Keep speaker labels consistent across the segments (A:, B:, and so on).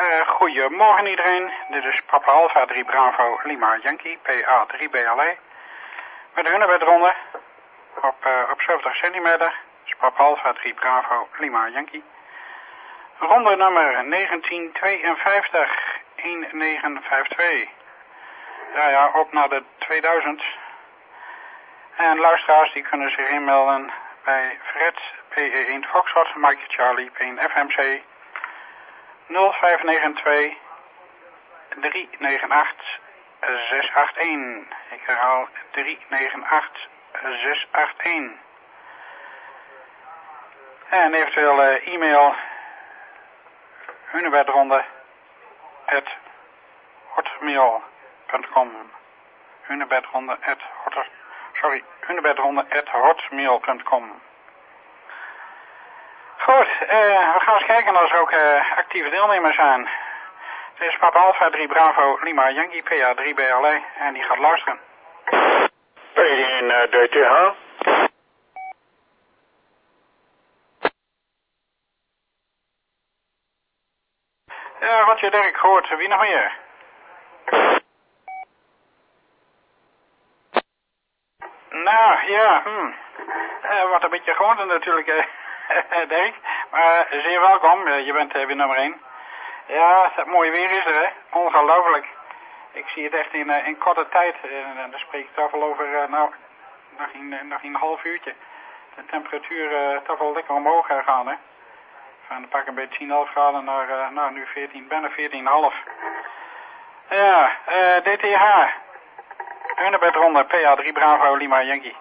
A: Goedemorgen iedereen. Dit is Papa Alpha 3 Bravo Lima Yankee, PA 3 BLE. Met de hunebedronde op 70 centimeter. Dus Papa Alpha 3 Bravo Lima Yankee. Ronde nummer 1952, 1952. Ja, op naar de 2000. En luisteraars die kunnen zich inmelden bij Fred, PE1 Foxtrot, Mike Charlie, P1 FMC, 0592 398 681. Ik herhaal 398 681. En eventueel e-mail hunebedronde@hotmail.com. hunebedronde@hotmail.com. Goed, we gaan eens kijken of er ook actieve deelnemers zijn. Dit is Papa Alpha 3 Bravo Lima Yankee, PA 3 BLE, en die gaat luisteren.
B: P1 DTH.
A: Ja, wat je Dirk hoort, wie nog meer? Nou, ja, wat een beetje gewoonte natuurlijk, Dirk. Maar zeer welkom, je bent weer nummer 1. Ja, het mooie weer is er, hè. Ongelooflijk. Ik zie het echt in korte tijd. En dan spreek ik toch wel over, nog in een half uurtje. De temperatuur toch wel lekker omhoog gaan, hè. Van pak een beetje 10,5 graden naar nu 14, bijna 14,5. Ja, DTH. Hunebedronde, PA 3 Bravo Lima Yankee.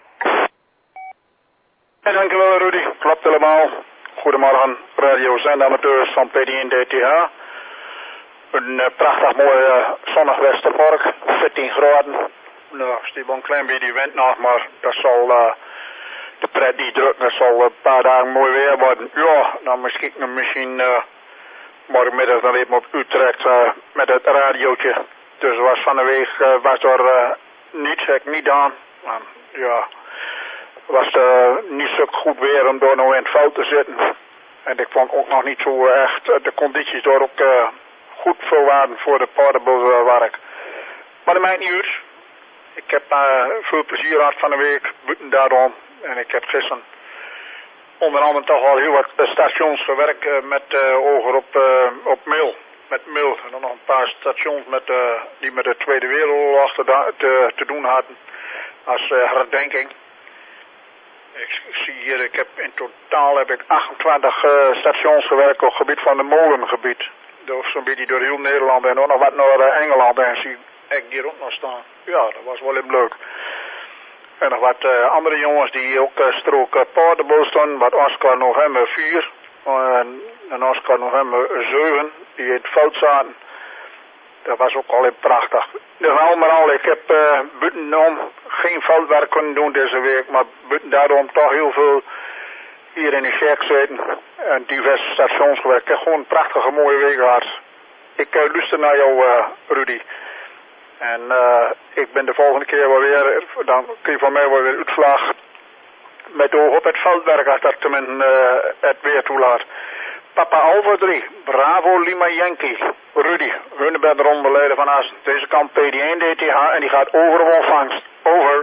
B: Ja, dankjewel Rudy. Klopt helemaal. Goedemorgen, radiozendamateur van P1 DTH. Een prachtig mooi zonnig Westerbork, 14 graden. Nou, is een klein beetje wind nog, maar dat zal de pret niet drukken. Dat zal een paar dagen mooi weer worden. Ja, dan misschien morgenmiddag dan even op Utrecht met het radiootje. Dus was van de week was er niet aan. Ja, was niet zo goed weer om door nou in het veld te zitten. En ik vond ook nog niet zo echt de condities door ook goed voor waren voor de portable werk. Maar dat maakt niet uit. Ik heb veel plezier gehad van de week, buiten daarom. En ik heb gisteren onder andere toch al heel wat stations gewerkt met ogen op mail. Met mail. En dan nog een paar stations die met de Tweede Wereldoorlog te doen hadden. Als herdenking. Ik zie hier, in totaal heb ik 28 stations gewerkt op het gebied van de molengebied. Zo'n beetje door heel Nederland en ook nog wat naar Engeland. En zie ik hier ook nog staan. Ja, dat was wel heel leuk. En nog wat andere jongens die ook strook portable stonden. Wat Oscar November 4 en Oscar November 7 die in het veld zaten. Dat was ook al heel prachtig. Dus allemaal, ik heb buitenom geen veldwerk kunnen doen deze week. Maar buiten daarom toch heel veel hier in de shack zitten. En diverse stations gewerkt. Ik heb gewoon een prachtige mooie week gehad. Ik luister naar jou, Rudy. En ik ben de volgende keer wel weer, dan kun je van mij wel weer uitslag met oog op het veldwerk als dat tenminste het weer toelaat. Papa Alpha 3, Bravo Lima Yankee, Rudy, hunebedronde leider van Assen. Deze kant PD1 DTH en die gaat over op ontvangst. Over.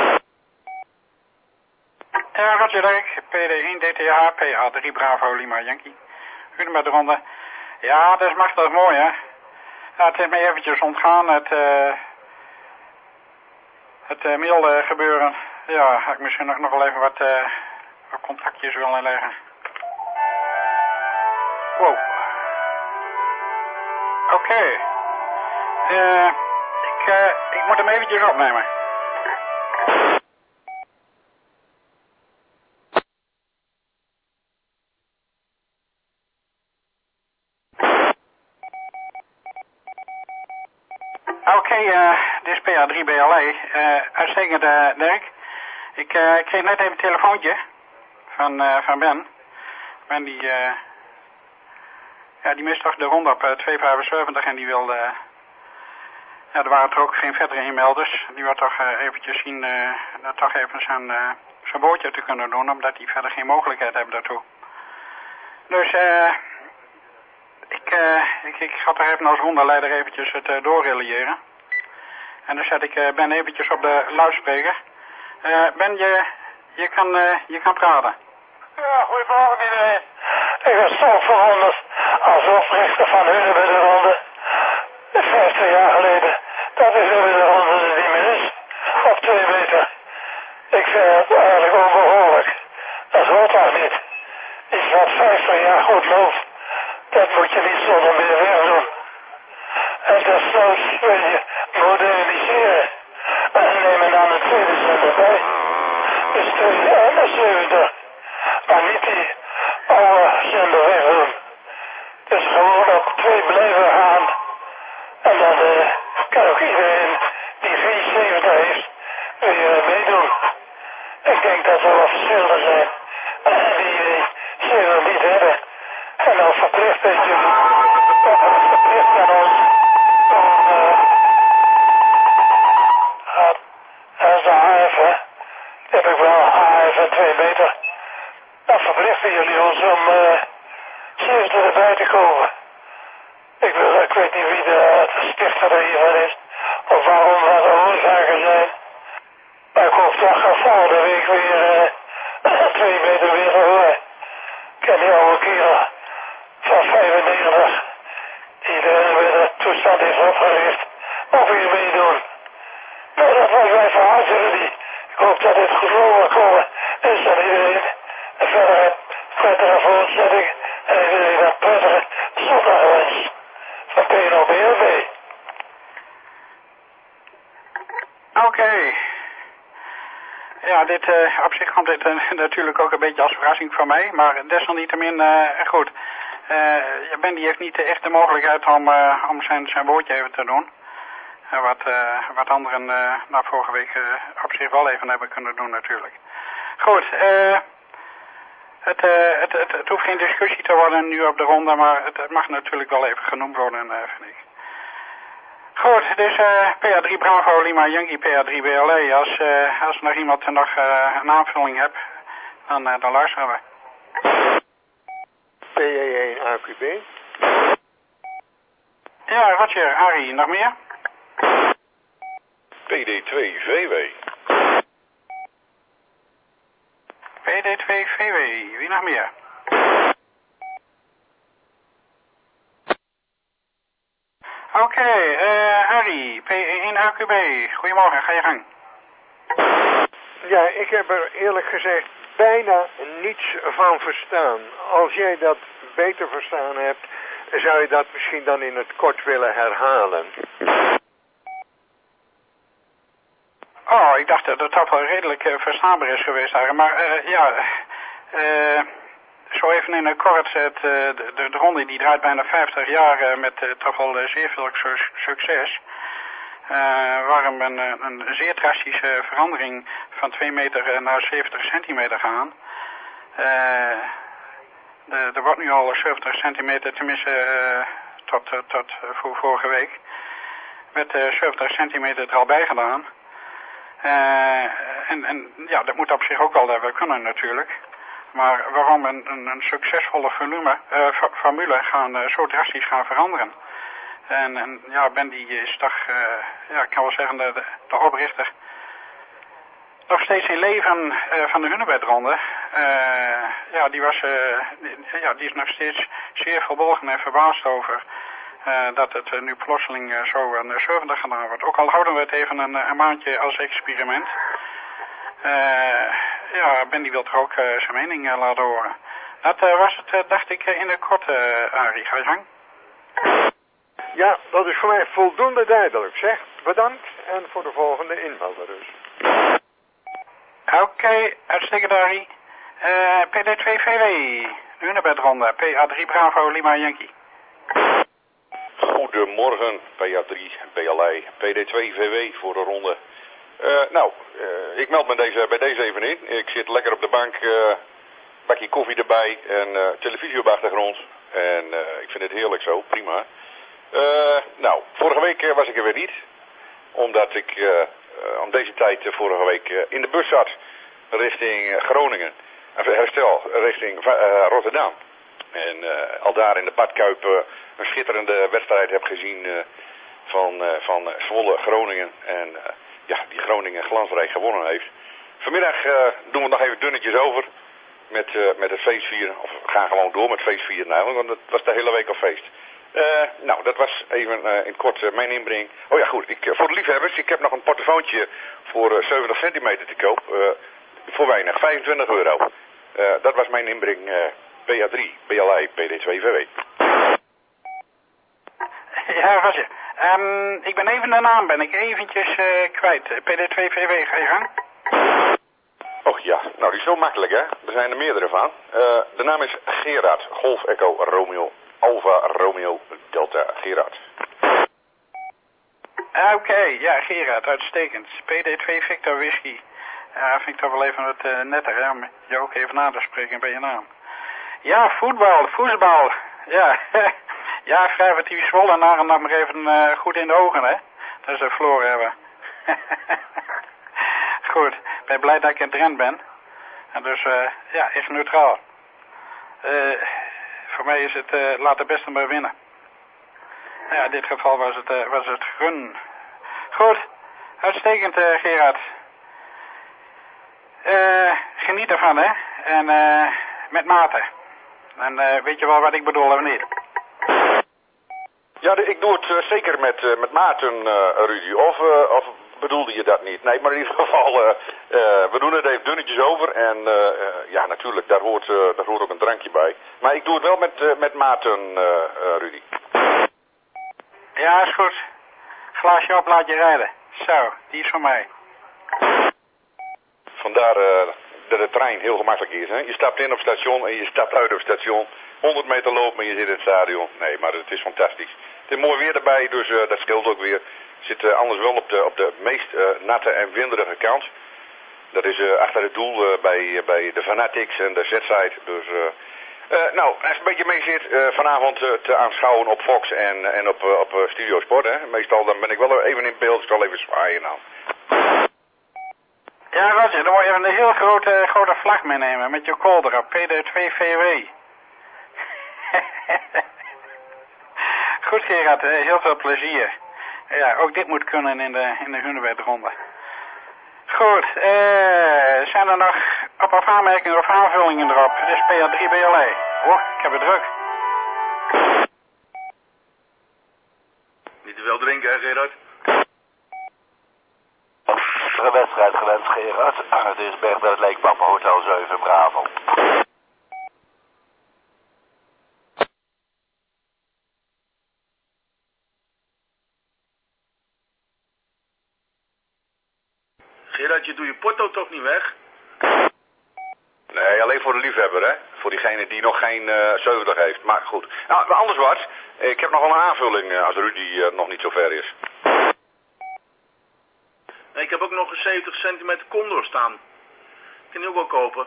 A: Ja, Roger Dirk, PD1 DTH, PA 3 Bravo Lima Yankee. Hunebedronde. Ja, dat is machtig mooi, hè. Ja, het is me eventjes ontgaan, het mail gebeuren. Ja, ga ik misschien nog wel even wat contactjes willen leggen. Wow. Oké. Ik moet hem eventjes opnemen. Oké, dit is PA 3 BLE. Uitstekend, Dirk. Ik kreeg net even een telefoontje van Ben. Ben die mist toch de ronde op 275 en die wilde... er waren er ook geen verdere e-melders. Die wil toch eventjes zien, toch even zijn woordje te kunnen doen, omdat die verder geen mogelijkheid hebben daartoe. Dus ik ik ga er even als hondenleider eventjes het doorreliëren. En dan zet ik Ben eventjes op de luidspreker. Ben, je kan praten.
C: Ja, goedemorgen iedereen. Ik was zo verwonderd als oprichter van Hunebedde-ronde. 50 jaar geleden. Dat is Hunebedde-ronde er niet meer is. Op 2 meter. Ik vind het eigenlijk onbehoorlijk. Dat hoort toch niet. Iets wat 50 jaar goed loopt. Dat moet je niet zonder meer wegdoen. En desnoods wil je moderniseren. En nemen dan de tweede zender bij. Dus 271. Maar niet die oude zender wegdoen. Dus gewoon op 2 blijven gaan. En dan kan ook iedereen die 74 heeft weer meedoen. Ik denk dat er wel verschillen zijn. Die zullen niet hebben. En dan verplicht dat je verplicht aan ons om dat is de AF, hè. Die heb ik wel, AF en 2 meter. Dan verplichten jullie ons om 70 erbij te komen. Ik weet niet wie de stichter er hiervan is. Of waarom wat de oorzaken zijn. Maar ik hoop toch volgende week weer 2 meter weer te horen. Ik ken die oude kerel van 95. Die de toestand heeft opgericht. Ook weer meedoen. Nou, dat was mijn verhaal, jullie. Ik hoop dat dit goed over komen is aan iedereen. En verder prettige voortzetting. En iedereen een prettige zondag wens. Van PNO-BLV.
A: Oké. Ja, op zich komt dit natuurlijk ook een beetje als verrassing voor mij. Maar desalniettemin, goed. Ben die heeft niet echt de mogelijkheid om zijn woordje even te doen. Wat anderen vorige week op zich wel even hebben kunnen doen natuurlijk. Goed, het hoeft geen discussie te worden nu op de ronde, maar het mag natuurlijk wel even genoemd worden, vind ik. Goed, dus PA3 Bravo Lima Yankee PA3 BLE. Als nog iemand nog een aanvulling hebt, dan luisteren we.
C: PA1 AQB.
A: Ja, Roger, Arie, nog meer?
D: PD2VW.
A: PD2VW, wie nog meer? Oké, Harry, P1 AQB, goedemorgen, ga je gang.
E: Ja, ik heb er eerlijk gezegd bijna niets van verstaan. Als jij dat beter verstaan hebt, zou je dat misschien dan in het kort willen herhalen.
A: Oh, ik dacht dat het toch wel redelijk verstaanbaar is geweest daar. Maar zo even in het kort, de ronde die draait bijna 50 jaar met toch wel zeer veel succes. Waarom een zeer drastische verandering van 2 meter naar 70 centimeter gaan. Er wordt nu al 70 centimeter, tenminste tot voor vorige week, werd 70 centimeter er al bij gedaan. En ja, dat moet op zich ook wel kunnen natuurlijk. Maar waarom een succesvolle formule zo drastisch gaan veranderen? En ja, Ben die is toch, ja, ik kan wel zeggen, de oprichter. Nog steeds in leven van de Hunebedronde. Ja, die is nog steeds zeer verbolgen en verbaasd over dat het nu plotseling zo aan 70 gedaan wordt. Ook al houden we het even een maandje als experiment. Ja, Ben die wil toch ook zijn mening laten horen. Dat was het, dacht ik, in de korte, Arie. Ga je gang.
E: Ja, dat is voor mij voldoende duidelijk, zeg. Bedankt en voor de volgende inmelder dus.
A: Oké, uitstekend, Arie. PD2VW, Hunebedronde, PA3 Bravo Lima Yankee.
D: Goedemorgen, PA3 BLE, PD2VW voor de ronde. Ik meld me bij deze even in. Ik zit lekker op de bank, bakje koffie erbij en televisie op de achtergrond. En ik vind het heerlijk zo, prima. Vorige week was ik er weer niet. Omdat ik om deze tijd vorige week in de bus zat richting Groningen. Herstel, richting Rotterdam. En al daar in de Badkuip een schitterende wedstrijd heb gezien van Zwolle Groningen. En ja, die Groningen glansrijk gewonnen heeft. Vanmiddag doen we nog even dunnetjes over met het feestvieren. Of we gaan gewoon door met feestvieren eigenlijk, want het was de hele week al feest. Nou, dat was even in het kort mijn inbreng. Oh ja, goed. Voor de liefhebbers, ik heb nog een portofoontje voor 70 centimeter te koop. Voor weinig, €25. Dat was mijn inbreng PA3, BLI, PD2VW.
A: Ja, Roger. Ik ben even de naam eventjes kwijt. PD2VW, ga je gang?
D: Och ja, nou die is zo makkelijk hè. Er zijn er meerdere van. De naam is Gerard, Golf Echo Romeo, Alfa Romeo Delta Gerard.
A: Oké, ja Gerard, uitstekend. PD2 Victor Whisky. Ja, vind ik toch wel even wat netter hè, om je ook even na te spreken bij je naam. Ja, voetbal. Ja, ja, vrijwatief Zwollenaren nog maar even goed in de ogen hè. Dat ze verloren hebben. Goed, ik ben blij dat ik in Drenthe ben. En dus, ja, even neutraal. Voor mij is het, laat de beste maar winnen. Ja, in dit geval was het gun. Goed, uitstekend Gerard. Geniet ervan hè. En met mate. En weet je wel wat ik bedoel of niet?
D: Ja, ik doe het zeker met Maarten, Rudy. Of bedoelde je dat niet? Nee, maar in ieder geval, we doen het even dunnetjes over. En ja, natuurlijk, daar hoort ook een drankje bij. Maar ik doe het wel met Maarten, Rudy.
A: Ja, is goed. Glaasje op, laat je rijden. Zo, die is van mij.
D: Vandaar dat de trein heel gemakkelijk is. Hè? Je stapt in op station en je stapt uit op station. 100 meter lopen en je zit in het stadion. Nee, maar het is fantastisch. Het is mooi weer erbij, dus dat scheelt ook weer. Zit anders wel op de meest natte en winderige kant. Dat is achter het doel bij de Fanatics en de Z-side. Dus, nou, als het een beetje mee zit, vanavond te aanschouwen op Fox en op Studio Sport. Hè. Meestal dan ben ik wel even in beeld, ik zal even zwaaien nou.
A: Ja, Roger, dan moet je even een heel grote vlag meenemen met je kool erop. PD2VW. Goed Gerard, heel veel plezier. Ja, ook dit moet kunnen in de Hunebedronde. Goed, zijn er nog op aanmerkingen of aanvullingen erop? Dit is PA3 BLA. Oh, ik heb het druk.
D: Niet te veel drinken, hè Gerard?
F: Een wedstrijd gewenst, Gerard. Het is Bertha, het Leekpapa Hotel 7 Bravo.
D: Gerard, je doet je porto toch niet weg? Nee, alleen voor de liefhebber, hè. Voor diegene die nog geen 70 heeft. Maar goed. Nou, anders wat. Ik heb nog wel een aanvulling als Rudy nog niet zo ver is.
G: Nee, ik heb ook nog een 70 centimeter Condor staan. Kan je ook wel kopen.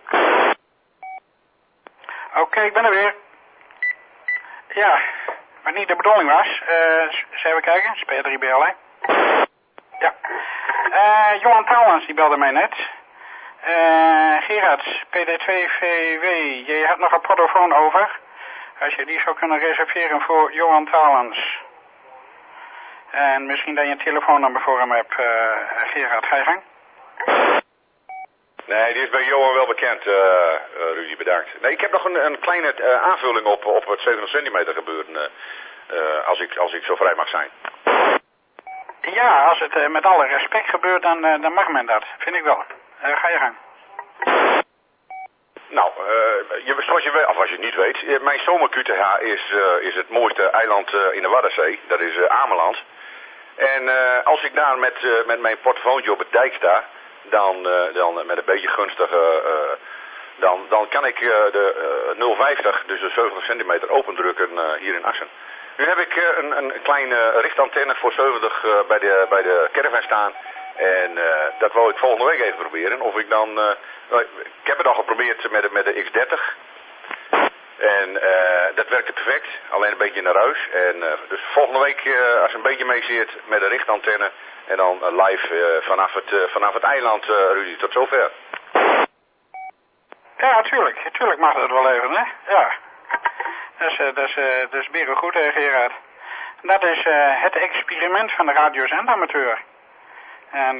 A: Oké, ik ben er weer. Ja, wat niet de bedoeling was. Eens even kijken, PA3 BLA. Ja. Johan Talens, die belde mij net. Gerard, PD2VW, je hebt nog een portofoon over. Als je die zou kunnen reserveren voor Johan Talens. En misschien dat je een telefoonnummer voor hem hebt, Gerard, ga je gang?
D: Nee, die is bij Johan wel bekend, Rudy, bedankt. Nee, ik heb nog een kleine aanvulling op het 70 centimeter gebeuren, als ik zo vrij mag zijn.
A: Ja, als het met alle respect gebeurt, dan mag men dat, vind ik wel. Ga je gang.
D: Nou, zoals je weet, of als je het niet weet, mijn zomer-QTH is het mooiste eiland in de Waddenzee. Dat is Ameland. En als ik daar met mijn portofoontje op het dijk sta, dan met een beetje gunstige, dan kan ik de 050, dus de 70 centimeter, opendrukken hier in Assen. Nu heb ik een kleine richtantenne voor 70 bij de caravan staan. En dat wou ik volgende week even proberen. Of ik dan... ik heb het al geprobeerd met de X30. En dat werkte perfect. Alleen een beetje naar huis. En dus volgende week, als je een beetje mee zit met de richtantenne. En dan live vanaf het eiland, Rudy. Tot zover.
A: Ja, tuurlijk. Tuurlijk mag dat wel even, hè. Ja. Dat is weer goed, Gerard. Dat is het experiment van de radiozendamateur. En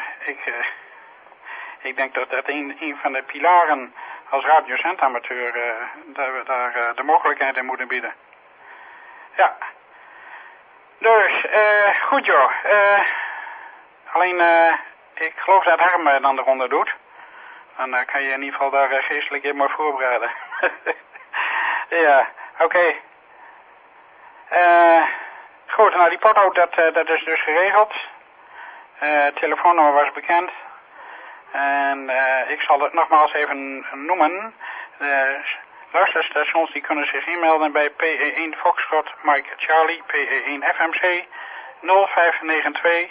A: ik denk dat dat een van de pilaren als radiozendamateur dat we daar de mogelijkheid in moeten bieden. Ja. Dus, goed joh. Alleen, ik geloof dat Harm dan de ronde doet. Dan kan je in ieder geval daar geestelijk in maar voorbereiden. Ja, oké. Goed, nou die potlood dat is dus geregeld. Het telefoonnummer was bekend. En ik zal het nogmaals even noemen. De luisterstations die kunnen zich inmelden bij PE1 Foxtrot Mike Charlie, PE1 FMC 0592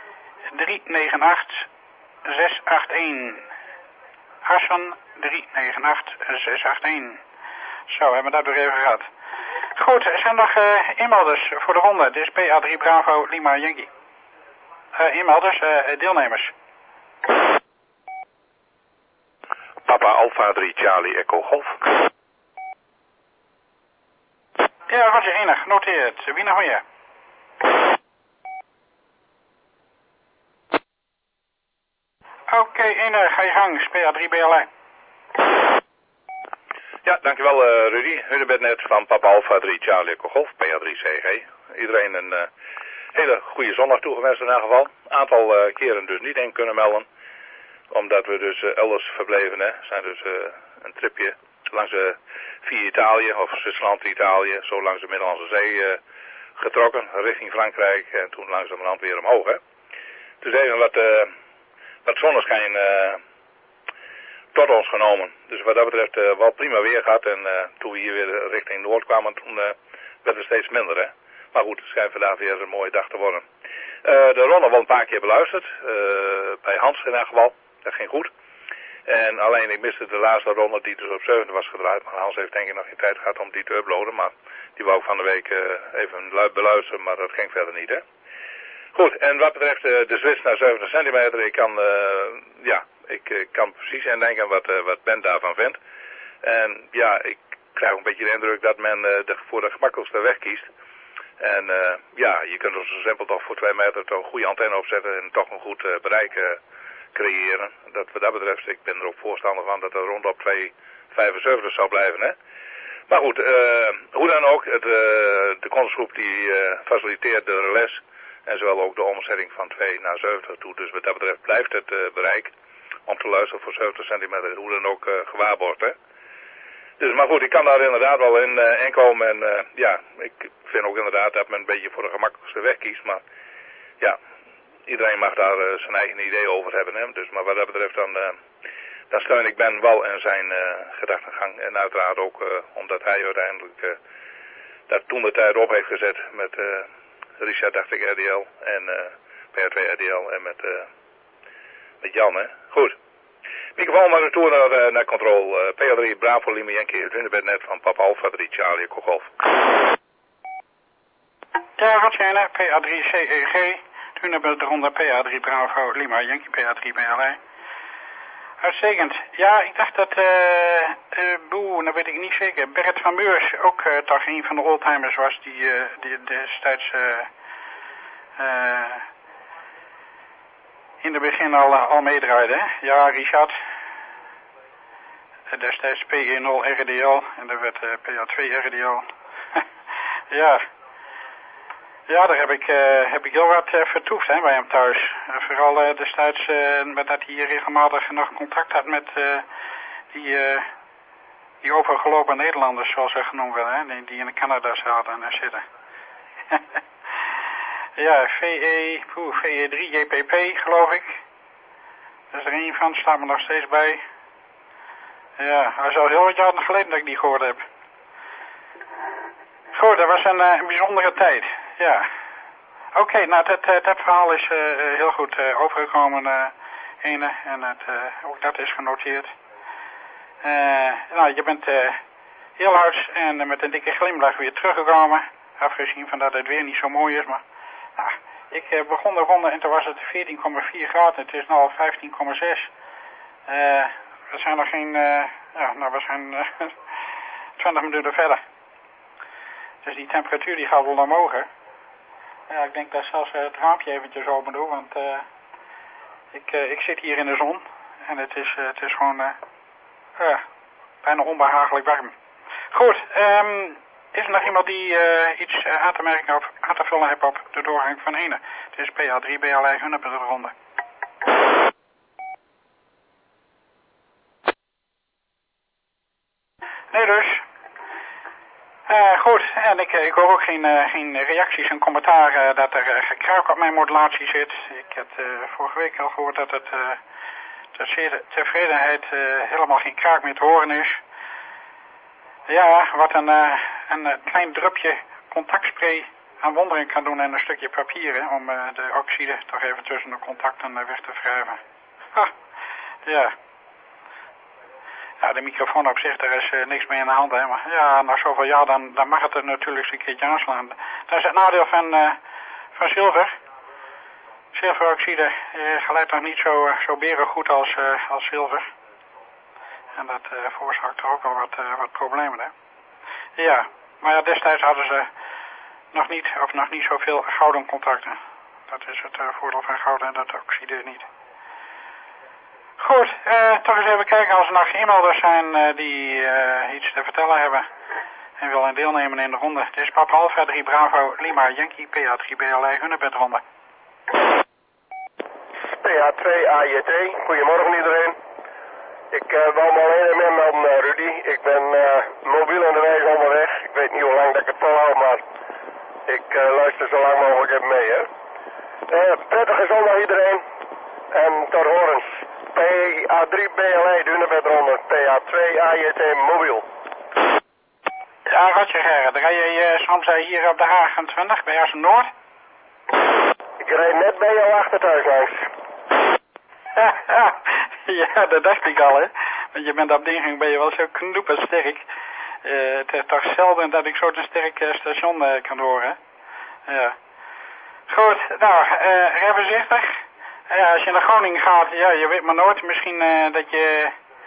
A: 398 681. Hassan 398 681. Zo, hebben we dat weer even gehad. Goed, er zijn nog inmelders voor de ronde. Dit is PA3 Bravo Lima Yankee. Inmelders, deelnemers.
H: Papa Alpha 3 Charlie Echo Golf.
A: Ja, Roger, enig, genoteerd. Wie nog meer? Oké, enig, ga je gang. PA3 BLI.
H: Ja, dankjewel Rudy. Hunebed net van Papa Alpha 3 Charlie Echo Golf, PA3 CG. Iedereen een hele goede zondag toegewenst in elk geval. Aantal keren dus niet in kunnen melden. Omdat we dus elders verbleven, hè. Zijn dus een tripje langs via Italië, of Zwitserland, Italië, zo langs de Middellandse Zee getrokken, richting Frankrijk en toen langzamerhand weer omhoog, hè. Dus even wat zonneschijn tot ons genomen. Dus wat dat betreft wel prima weer gehad en toen we hier weer richting Noord kwamen, toen werd het steeds minder, hè. Maar goed, het schijnt vandaag weer een mooie dag te worden. De ronde wel een paar keer beluisterd, bij Hans in elk geval. Dat ging goed. En alleen ik miste de laatste ronde die dus op 7 was gedraaid. Maar Hans heeft denk ik nog geen tijd gehad om die te uploaden. Maar die wou ik van de week even beluisteren, maar dat ging verder niet, hè. Goed, en wat betreft de switch naar 70 centimeter, ik kan precies indenken wat Ben daarvan vindt. En ja, ik krijg een beetje de indruk dat men voor de gemakkelijkste weg kiest. En je kunt er zo simpel toch voor 2 meter toch een goede antenne opzetten en toch een goed bereik creëren. Dat wat dat betreft, ik ben er ook voorstander van dat er rond op 2,75 zou blijven, hè. Maar goed, hoe dan ook, de consortsgroep die faciliteert de relais en zowel ook de omzetting van 2 naar 70 toe. Dus wat dat betreft blijft het bereik om te luisteren voor 70 centimeter, hoe dan ook gewaarborgd, hè. Dus, maar goed, ik kan daar inderdaad wel in komen en ik vind ook inderdaad dat men een beetje voor de gemakkelijkste weg kiest, maar ja, iedereen mag daar zijn eigen idee over hebben, hè. Dus, maar wat dat betreft dan steun ik Ben wel in zijn gedachtegang en uiteraard ook omdat hij uiteindelijk dat toen de tijd op heeft gezet met Richard, dacht ik, RDL en PR2 RDL en met Jan, hè. Goed. Microfoon maar retour naar controle. PA3 Bravo Lima Yankee, het Hunebed net van Papa Alpha 3 Charlie Echo Golf.
A: Ja, Rotjene, PA3 CEG. Toen hebben we de ronde PA3 Bravo Lima Yankee, PA3 BLI. Uitstekend. Ja, ik dacht dat, dat weet ik niet zeker. Bert van Meurs ook toch een van de oldtimers was die destijds in het begin al meedraaide. Hè? Ja, Richard. Destijds PE0 RDL en dan werd PA2 RDL. Ja. Ja, daar heb ik heel wat vertoefd, hè, bij hem thuis. Vooral destijds dat hij hier regelmatig nog contact had met die overgelopen Nederlanders, zoals ze genoemd werden, hè, die in Canada zaten en zitten. Ja, VE3 JPP, geloof ik. Dat is er een van, staat me nog steeds bij. Ja, hij is al heel wat jaren geleden dat ik die gehoord heb. Goed, dat was een bijzondere tijd. Ja. Oké, nou dat verhaal is heel goed overgekomen, Ene. En ook dat is genoteerd. Nou, je bent heel hard en met een dikke glimlach weer teruggekomen. Afgezien van dat het weer niet zo mooi is, maar... Nou, ik begon de ronde en toen was het 14,4 graden. Het is nu al 15,6. We zijn nog geen... we zijn 20 minuten verder. Dus die temperatuur die gaat wel omhoog, hè. Ja, ik denk dat zelfs het raampje eventjes open doen, want ik zit hier in de zon. En het is gewoon bijna onbehagelijk warm. Goed, is er nog iemand die iets aan te merken of aan te vullen heeft op de doorgang van Ene? Het is PA3 BLI Hunebedronde. Nee dus. Goed, en ik hoor ook geen reacties en commentaar dat er gekraak op mijn modulatie zit. Ik heb vorige week al gehoord dat het tot tevredenheid helemaal geen kraak meer te horen is. Ja, wat een klein drupje contactspray aan wonderen kan doen en een stukje papier, hè, om de oxide toch even tussen de contacten weg te wrijven. Ja. Ja, de microfoon op zich, daar is niks mee in de hand, hè. Maar ja, na zoveel jaar, dan mag het er natuurlijk eens een keertje aanslaan. Dat is het nadeel van zilver. Zilveroxide geleidt nog niet zo berengoed als zilver. En dat veroorzaakt er ook al wat problemen, hè. Ja, maar ja, destijds hadden ze nog niet zoveel gouden contacten. Dat is het voordeel van goud en dat oxide niet. Goed, toch eens even kijken als er nog e-mailers zijn die iets te vertellen hebben en willen deelnemen in de ronde. Dit is Papa Alpha 3 Bravo Lima Yankee PA3 BLI Hunebedronde.
I: PA2 AJT, goedemorgen iedereen. Ik wou me alleen even melden, Rudy. Ik ben mobiel in de weg onderweg. Ik weet niet hoe lang dat ik het volhoud, maar ik luister zo lang mogelijk even mee, hè. Prettige zondag iedereen. En tot horens. PA3 BLI, Hunebedronde. PA2 AJT mobiel.
A: Ja, Roger Gerrit. Rij je soms hier op de Haag 20 bij Assen Noord?
I: Ik rijd net bij jou achtertuin langs.
A: Ja, dat dacht ik al, hè. Want je bent op de ingang ben je wel zo knoepensterk. Het is toch zelden dat ik zo'n sterk station kan horen. Ja. Goed, nou, rij voorzichtig. Ja, als je naar Groningen gaat, ja, je weet maar nooit. Misschien dat je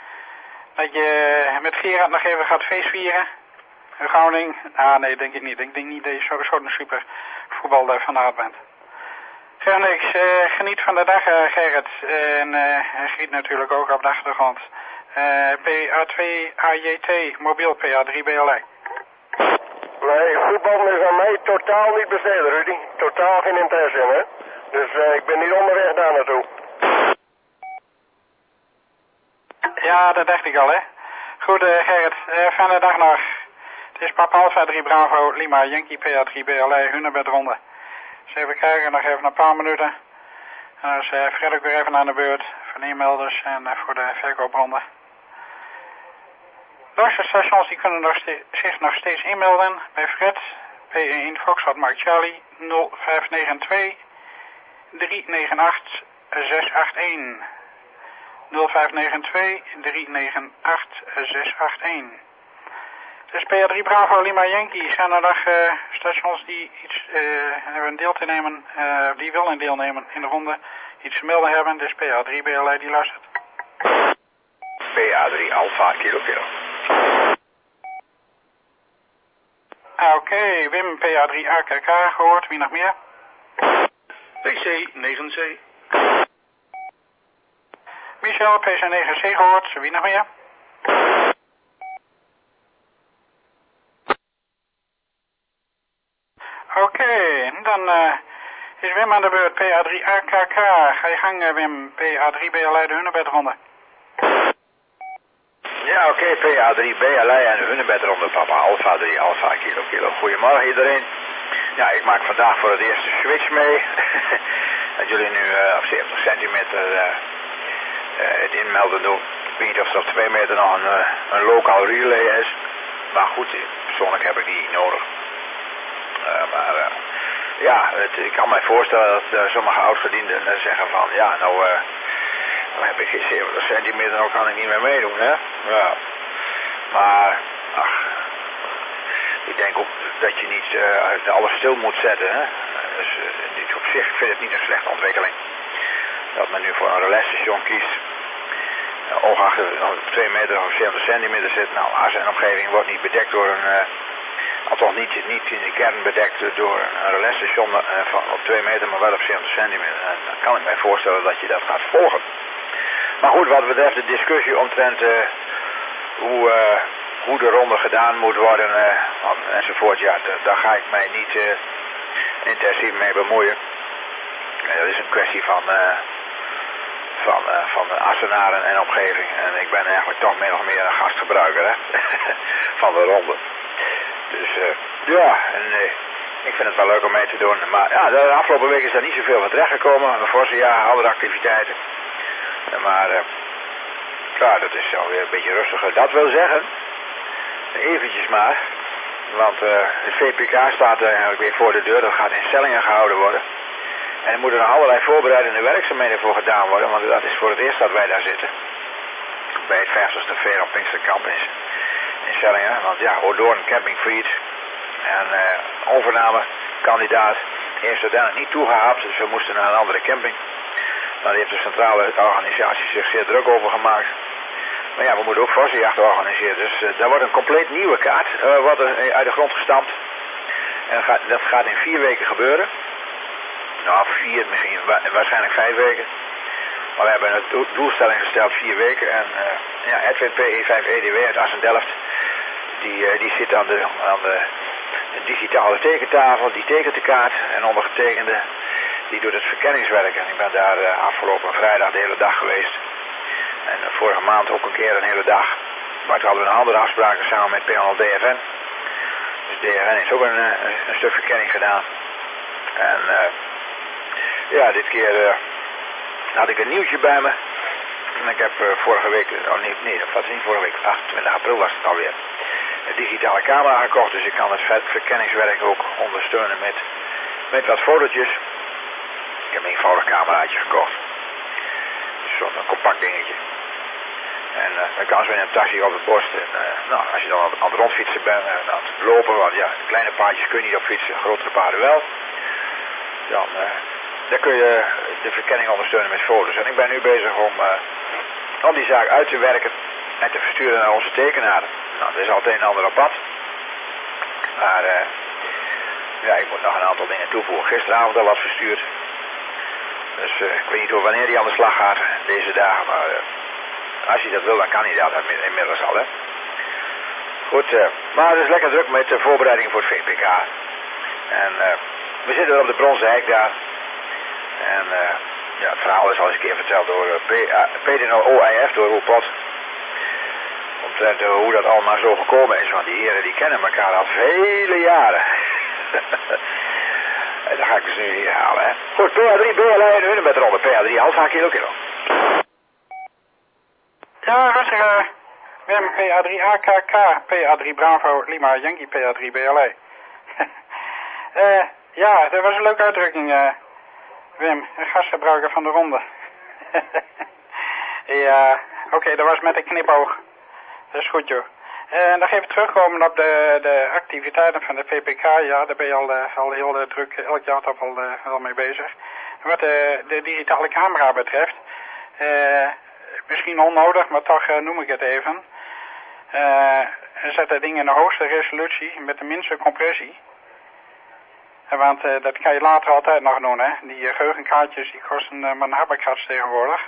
A: met Gerard nog even gaat feestvieren. In Groningen. Ah, nee, denk ik niet. Ik denk niet dat je zo'n super voetbalfanaat bent. Zeg niks, geniet van de dag, Gerrit. En geniet natuurlijk ook op de achtergrond. PA2 AJT, mobiel PA3 BLI.
I: Nee, voetbal is aan mij totaal niet besteed, Rudy. Totaal geen interesse in, hè. Dus ik ben niet onderweg daar naartoe.
A: Ja, dat dacht ik al, hè. Goed, Gerrit, fijne dag nog. Het is Papa Alpha 3 Bravo Lima Yankee PA3 BLI Hunebedronde. Dus even kijken, nog even een paar minuten. En dan is Fred ook weer even aan de beurt voor de e-melders en voor de verkoopronde. Luisterstations die kunnen zich nog steeds e-melden bij Fred. P1 Foxtrot Mark Charlie 0592 398 681. 0592 398 681. Dus PA3 Bravo Lima Yankee, zijn er nog stations die iets hebben deel te nemen, die willen deelnemen in de ronde, iets te melden hebben. Dus PA3 BLI die luistert.
J: PA3 Alpha Kilo.
A: Oké, Wim PA3 AKK gehoord, wie nog meer?
G: PC 9C.
A: Michel PC9C gehoord, wie nog meer? Oké, dan is Wim aan de beurt, PA3 AKK. Ga je gang, Wim, PA3 BLI de Hunebedronde.
J: Ja, oké, PA3 BLI en de Hunebedronde, Papa Alpha 3 Alpha Kilo. Goedemorgen iedereen. Ja, ik maak vandaag voor het eerst de switch mee. Dat jullie nu op 70 centimeter het inmelden doen. Ik weet niet of er op 2 meter nog een lokaal relay is. Maar goed, persoonlijk heb ik die niet nodig. Ja, ik kan mij voorstellen dat sommige oudverdienden zeggen van, ja, nou heb ik geen 70 centimeter, nou kan ik niet meer meedoen, hè. Ja. Maar, ach, ik denk ook dat je niet alles stil moet zetten, hè. Dus op zich vind ik het niet een slechte ontwikkeling. Dat men nu voor een relais-station kiest. oog achter nog 2 meter of 70 centimeter zit. Nou, Assen en omgeving wordt niet bedekt door althans niet in de kern bedekt door een relaisstation van op 2 meter, maar wel op 70 centimeter. En dan kan ik mij voorstellen dat je dat gaat volgen. Maar goed, wat betreft de discussie omtrent hoe de ronde gedaan moet worden enzovoort, ja, daar ga ik mij niet intensief mee bemoeien. Dat is een kwestie van Assenaren en omgeving. En ik ben eigenlijk toch min of meer een gastgebruiker hè? van de ronde. Dus ja, en ik vind het wel leuk om mee te doen. Maar ja, de afgelopen week is er niet zoveel van terechtgekomen. Een forse jaar, andere activiteiten. Maar ja, dat is alweer een beetje rustiger. Dat wil zeggen, eventjes maar. Want het VPK staat eigenlijk weer voor de deur. Dat gaat in Sellingen gehouden worden. En er moeten nog allerlei voorbereidende werkzaamheden voor gedaan worden. Want dat is voor het eerst dat wij daar zitten. Bij het 50ste Veer op Pinksterkamp in Sellingen. Want ja, Oordoorn Camping Fried. En overnamekandidaat heeft uiteindelijk niet toegehaald. Dus we moesten naar een andere camping. Daar heeft de centrale organisatie zich zeer druk over gemaakt. Maar ja, we moeten ook vossenjachten organiseren. Dus daar wordt een compleet nieuwe kaart wordt er uit de grond gestampt. En dat gaat in 4 weken gebeuren. Nou, 4, misschien waarschijnlijk 5 weken. Maar we hebben een doelstelling gesteld 4 weken. En ja, Edwin PE5EDW uit Assen-Delft, die zit aan de digitale tekentafel, die tekent de kaart. En ondergetekende, die doet het verkenningswerk. En ik ben daar afgelopen vrijdag de hele dag geweest. En vorige maand ook een keer een hele dag. Maar toen hadden we een andere afspraken samen met PNL DFN. Dus DFN heeft ook een stuk verkenning gedaan. En ja, dit keer had ik een nieuwtje bij me. En ik heb vorige week, nee, dat was niet vorige week, 28 april was het alweer, een digitale camera gekocht. Dus ik kan het verkenningswerk ook ondersteunen met wat fotootjes. Ik heb een eenvoudig cameraatje gekocht. Dus zo'n compact dingetje. En dan kan ze in een taxi op de borst. En, nou, als je dan aan het rondfietsen bent en aan het lopen, want ja, kleine paardjes kun je niet op fietsen, grotere paarden wel. Dan kun je de verkenning ondersteunen met foto's. En ik ben nu bezig om die zaak uit te werken en te versturen naar onze tekenaren. Nou, er is altijd een ander op pad. Maar ja, ik moet nog een aantal dingen toevoegen. Gisteravond al wat verstuurd. Dus ik weet niet wanneer hij aan de slag gaat deze dagen. Maar als hij dat wil, dan kan hij dat inmiddels al. Hè. Goed, maar het is lekker druk met de voorbereiding voor het VPK. En we zitten op de bronzen hek daar. En ja, het verhaal is al eens een keer verteld door PDNO-OIF, door Roel Pot. Omtrent hoe dat allemaal zo gekomen is. Want die heren die kennen elkaar al vele jaren. En dan ga ik dus nu hier halen. Hè. Goed, PA3, BLI en Hunebed eronder. PA3, Alfa, kilo.
A: Ja, rustig. Wim, PA3 AKK, PA3 Bravo, Lima, Yankee, PA3 BLI. Ja, dat was een leuke uitdrukking, Wim, een gastgebruiker van de ronde. Ja, oké, dat was met een knipoog. Dat is goed, joh. En nog even terugkomen op de activiteiten van de VPK. Ja, daar ben je al heel druk, elk jaar toch al mee bezig. Wat de digitale camera betreft, misschien onnodig, maar toch noem ik het even. Zet dat ding in de hoogste resolutie met de minste compressie. Want dat kan je later altijd nog doen, hè. Die geheugenkaartjes die kosten maar een habbekrats tegenwoordig.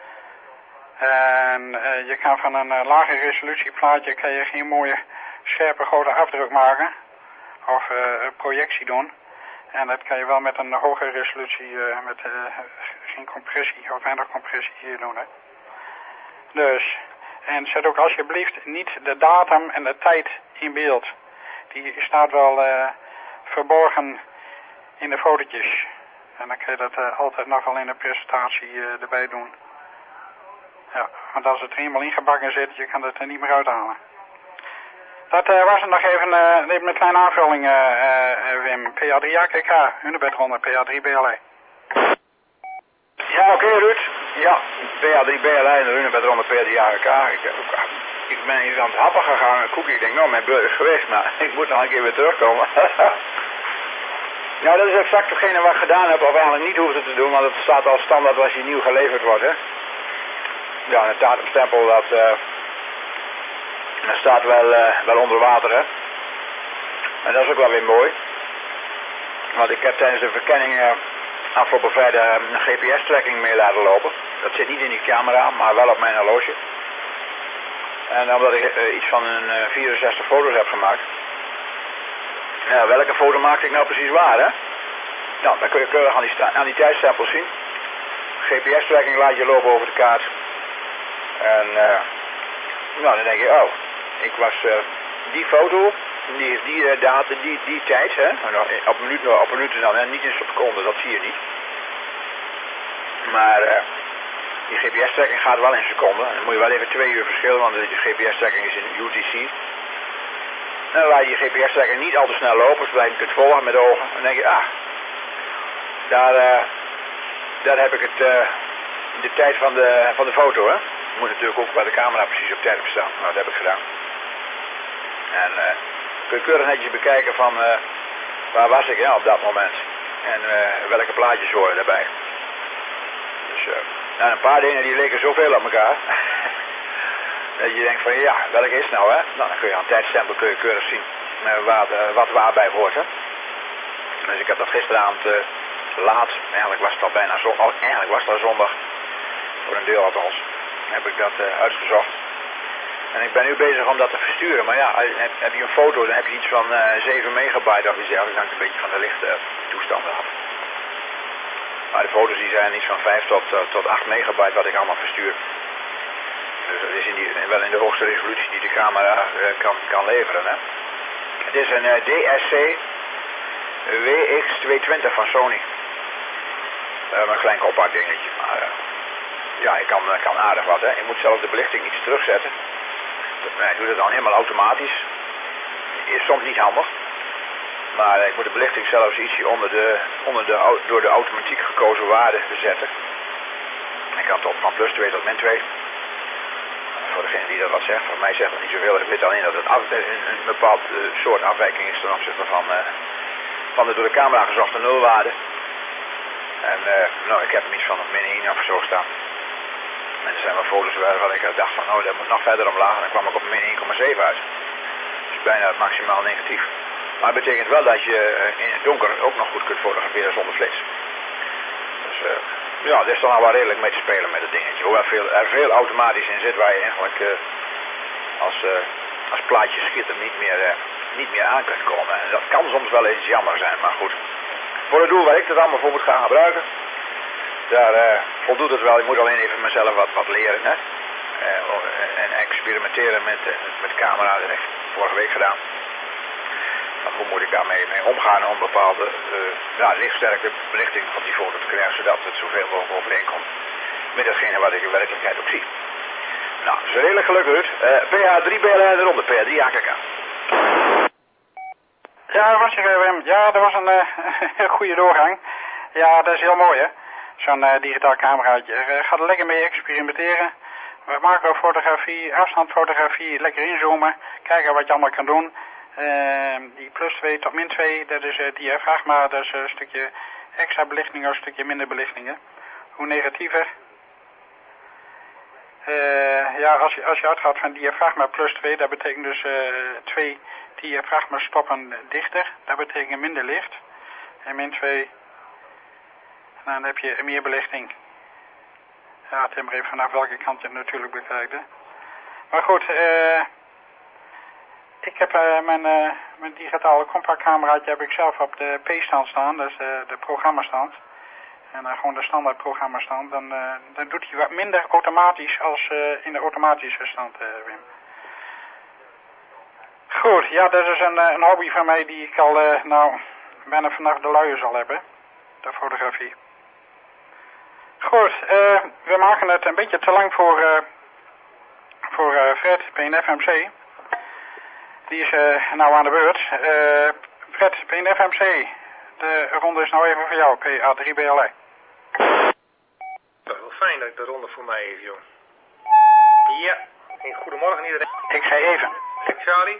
A: En je kan van een lage resolutie plaatje kan je geen mooie scherpe grote afdruk maken. Of projectie doen. En dat kan je wel met een hoge resolutie met geen compressie of weinig compressie hier doen, hè. Dus, en zet ook alsjeblieft niet de datum en de tijd in beeld. Die staat wel verborgen in de fotootjes. En dan kun je dat altijd nog wel in de presentatie erbij doen. Ja, want als het er eenmaal ingebakken zit, je kan het er niet meer uithalen. Dat was het nog even een kleine aanvulling, Wim. PA3 AKK, Hunebed eronder, PA3 BLI.
J: Ja, oké, Ruud. Ja, PA3 BLI en de Hunebed eronder, PA3 AKK. Ik ben hier aan het happen gegaan, een koekje. Ik denk, nou, mijn beurt is geweest, maar ik moet nog een keer weer terugkomen. Nou, dat is exact hetgene wat ik gedaan heb, of eigenlijk niet hoefde te doen, want het staat al standaard als je nieuw geleverd wordt, hè. ja, een datumstempel dat staat wel onder water, hè. En dat is ook wel weer mooi. Want ik heb tijdens de verkenning afgelopen vrijdag een GPS-tracking mee laten lopen. Dat zit niet in die camera, maar wel op mijn horloge. En omdat ik iets van een 64 foto's heb gemaakt. Ja, welke foto maakte ik nou precies waar, hè? Nou, dan kun je keurig aan die tijdstempels zien. GPS-tracking laat je lopen over de kaart. En nou, dan denk je, oh, ik was die foto, die tijd, hè? Op minuten dan, hè? Niet in seconden, dat zie je niet. Maar die GPS-tracking gaat wel in seconden. Dan moet je wel even 2 uur verschillen, want de GPS-tracking is in UTC. Dan laat je je GPS-tracking niet al te snel lopen, zodat je hem kunt volgen met de ogen. Dan denk je, daar heb ik de tijd van de foto, hè. Je moet natuurlijk ook bij de camera precies op tijd staan. Nou, dat heb ik gedaan. En kun je keurig netjes bekijken van waar was ik op dat moment. En welke plaatjes horen daarbij. Dus nou, een paar dingen die leken zoveel op elkaar. Dat je denkt van ja, welke is het nou, hè? Nou, dan kun je aan tijdstempel keurig zien wat waarbij hoort, hè. Dus ik heb dat gisteravond laat, eigenlijk was het al bijna zondag, eigenlijk was het al zondag, voor een deel althans, heb ik dat uitgezocht. En ik ben nu bezig om dat te versturen, maar ja, heb je een foto, dan heb je iets van 7 megabyte of iets dergelijks, dat hangt een beetje van de lichte toestanden af. Maar de foto's die zijn iets van 5 tot 8 megabyte wat ik allemaal verstuur. Dus dat is wel in de hoogste resolutie die de camera kan leveren, hè. Het is een DSC WX220 van Sony. Een klein compact dingetje, maar ja, ik kan aardig wat, hè. Je moet zelf de belichting iets terugzetten. Hij doet het dan helemaal automatisch. Is soms niet handig. Maar ik moet de belichting zelfs ietsje door de automatiek gekozen waarde zetten. Ik kan het op van plus 2 tot min 2. Voor degene die dat wat zegt, voor mij zegt het niet zoveel. Ik weet alleen dat het een bepaald soort afwijking is ten opzichte van de door de camera gezochte nulwaarde. En nou, ik heb hem iets van min 1 of zo staan. En er zijn wel foto's waarvan ik dacht van, nou, dat moet nog verder omlaag. En dan kwam ik op min 1,7 uit. Dus bijna het maximaal negatief. Maar het betekent wel dat je in het donker ook nog goed kunt fotograferen zonder flits. Dus ja, er is dan al wel redelijk mee te spelen met het dingetje. Hoewel er veel automatisch in zit waar je eigenlijk als plaatje schitter niet meer aan kunt komen. En dat kan soms wel eens jammer zijn, maar goed. Voor het doel waar ik het allemaal voor moet gaan gebruiken, daar voldoet het wel. Ik moet alleen even mezelf wat leren, hè. En experimenteren met camera. Dat heb ik vorige week gedaan. Hoe moet ik daarmee omgaan om bepaalde lichtsterke belichting op die foto te krijgen, zodat het zoveel mogelijk overeenkomt met datgene wat ik in werkelijkheid ook zie. Nou, dat is redelijk gelukkig. PH3 BLN eronder, PH3 AKK.
A: Ja, dat was je, Wim. Ja, dat was een goede doorgang. Ja, dat is heel mooi, hè. Zo'n digitaal cameraatje. Ga er lekker mee experimenteren. Macrofotografie, afstandfotografie, lekker inzoomen. Kijken wat je allemaal kan doen. Die plus 2 tot min 2, dat is diafragma, dat is een stukje extra belichting of een stukje minder belichtingen. Hoe negatiever. Ja, als je uitgaat van diafragma plus 2, dat betekent dus 2 diafragma stoppen dichter. Dat betekent minder licht. En min 2, dan heb je meer belichting. Ja, het is maar even vanaf welke kant je het natuurlijk bekijkt, hè. Maar goed, ik heb mijn digitale compactcameraatje heb ik zelf op de P-stand staan, dat is de programmastand. En gewoon de standaard programmastand, dan doet hij wat minder automatisch als in de automatische stand, Wim. Goed, ja, dat is een hobby van mij die ik al, bijna vanaf de luiers al heb, hè, de fotografie. Goed, we maken het een beetje te lang voor Fred, PNFMC. Die is nou aan de beurt. Fred, PNFMC, de ronde is nou even voor jou, PA3BLI.
K: Wel fijn dat de ronde voor mij is, joh. Ja, goedemorgen iedereen.
A: Ik ga even.
K: Charlie.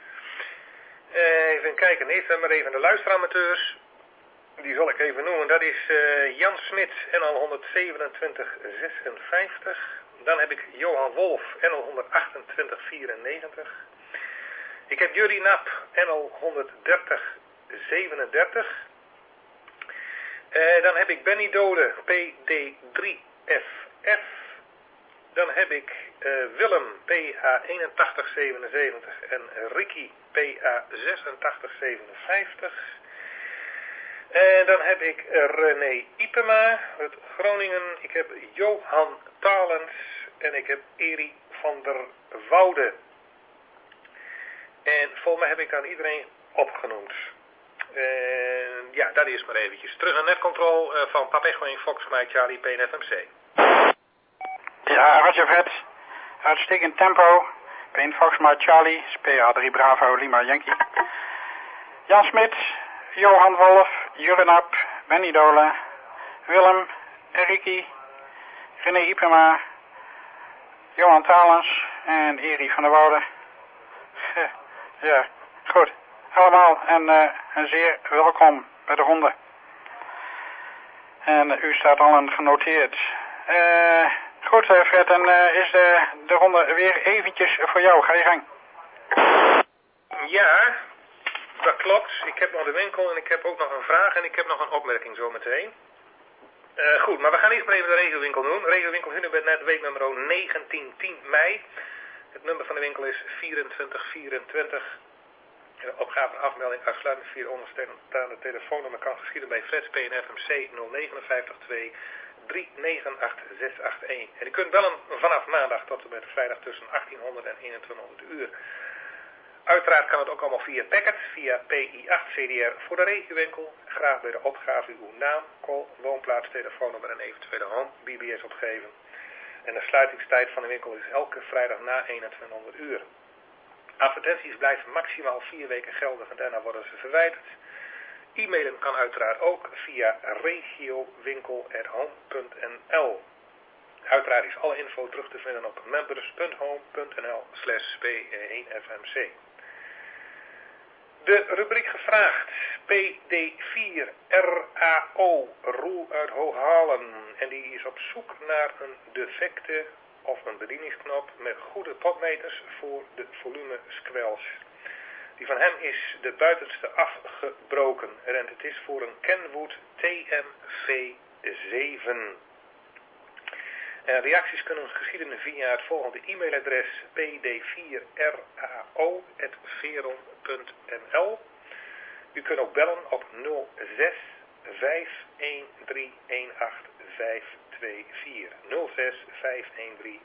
K: Even kijken, eerst maar even de luisteramateurs. Die zal ik even noemen. Dat is Jan Smit, NL 12756.
L: Dan heb ik Johan Wolf, NL 12894. Ik heb Jurie Nap, NL 13037. Dan heb ik Benny Dode, PD3FF. Dan heb ik Willem, PA 8177 en Ricky, PA 8657. En dan heb ik René Ipema uit Groningen. Ik heb Johan Talens en ik heb Eri van der Woude. En volgens mij heb ik dan iedereen opgenoemd. Ja, dat is maar eventjes. Terug naar netcontrol van Papa Echo en Fox Mike Charlie PNFMC.
A: Ja, Roger Fred. Uitstekend tempo. Peen Fox Mike Charlie, PA3 Bravo Lima Yankee. Jan Smit, Johan Wolf, Jurenap, Benny Dole, Willem, Ricky, René Ipema, Johan Talens en Eri van der Woude. Ja, goed. Allemaal en zeer welkom bij de ronde. En u staat al genoteerd. Goed Fred, en is de ronde weer eventjes voor jou. Ga je gang.
L: Ja, dat klopt. Ik heb nog de winkel en ik heb ook nog een vraag en ik heb nog een opmerking zometeen. Goed, maar we gaan eerst maar even de regiowinkel doen. Regiowinkel Hunebednet, weeknummer 1910 mei. Het nummer van de winkel is 2424. De opgave en afmelding uitsluitend via de onderstaande telefoonnummer kan geschieden bij Freds PNFMC 0552 398 En u kunt bellen vanaf maandag tot en met vrijdag tussen 1800 en 2100 uur. Uiteraard kan het ook allemaal via packet, via PI8 CDR voor de regiowinkel. Graag bij de opgave uw naam, call, woonplaats, telefoonnummer en eventuele home BBS opgeven. En de sluitingstijd van de winkel is elke vrijdag na 2100 uur. Advertenties blijven maximaal 4 weken geldig en daarna worden ze verwijderd. E-mailen kan uiteraard ook via regiowinkel@home.nl. Uiteraard is alle info terug te vinden op members.home.nl/P1FMC. De rubriek gevraagd. PD4RAO, Roel uit Hooghalen. En die is op zoek naar een defecte of een bedieningsknop met goede potmeters voor de volume squelch. Die van hem is de buitenste afgebroken en het is voor een Kenwood TMV7. Reacties kunnen geschieden via het volgende e-mailadres pd4rao@veron.nl. U kunt ook bellen op 06 513 18524. 06 513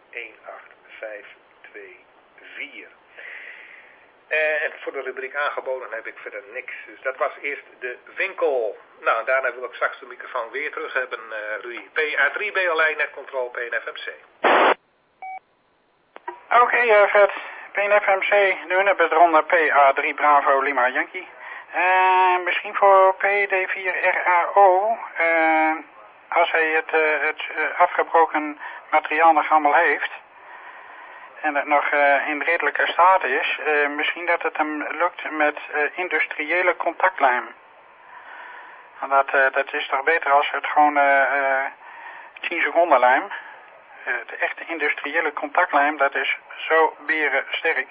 L: 18524. En voor de rubriek aangeboden heb ik verder niks. Dus dat was eerst de winkel. Nou, en daarna wil ik straks de microfoon weer terug hebben, Rudy. PA3 BLI Netcontrol PNFMC.
A: Oké, Fred. PNFMC, nu hebben we ronde PA3 Bravo Lima Yankee. Misschien voor PD4RAO, als hij het afgebroken materiaal nog allemaal heeft en het nog in redelijke staat is, misschien dat het hem lukt met industriële contactlijm. En dat is toch beter als het gewoon 10 seconden lijm. De echte industriële contactlijm, dat is zo berensterk.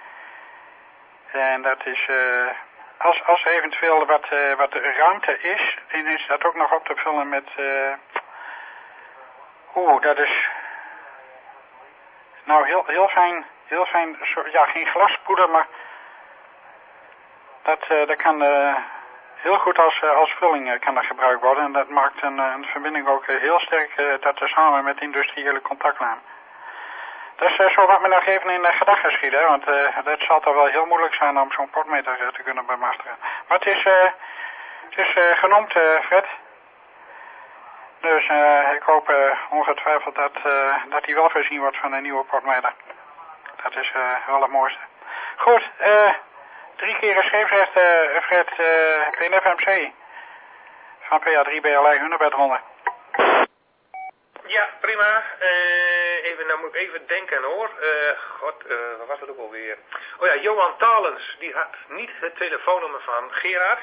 A: En dat is, als eventueel wat ruimte is, dan is dat ook nog op te vullen met, dat is, nou heel fijn, ja geen glaspoeder, maar dat kan heel goed als vulling kan dat gebruikt worden. En dat maakt een verbinding ook heel sterk, dat samen met industriële contactlijm. Dus zo wat me nog even in gedachten schieten, want dat zal toch wel heel moeilijk zijn om zo'n potmeter te kunnen bemachtigen. Maar het is genoemd, Fred. Dus ik hoop ongetwijfeld dat hij wel voorzien wordt van een nieuwe potmeter. Dat is wel het mooiste. Goed, 3 keer scheepsrecht, Fred, PNFMC. Van PA3 BLI Hunebedronde.
L: Ja, prima. Nou moet ik even denken hoor. Wat was het ook alweer? Oh ja, Johan Talens, die had niet het telefoonnummer van Gerard.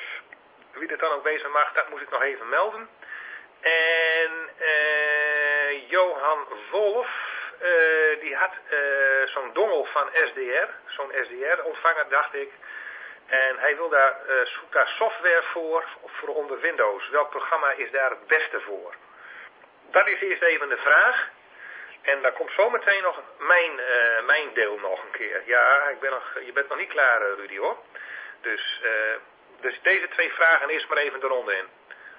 L: Wie dit dan ook wezen mag, dat moest ik nog even melden. En Johan Wolf. Die had zo'n dongel van SDR. Zo'n SDR-ontvanger, dacht ik. En hij wil zoekt daar software voor onder Windows. Welk programma is daar het beste voor? Dat is eerst even de vraag. En dan komt zometeen nog mijn deel nog een keer. Ja, je bent nog niet klaar, Rudy, hoor. Dus deze 2 vragen eerst maar even de ronde in.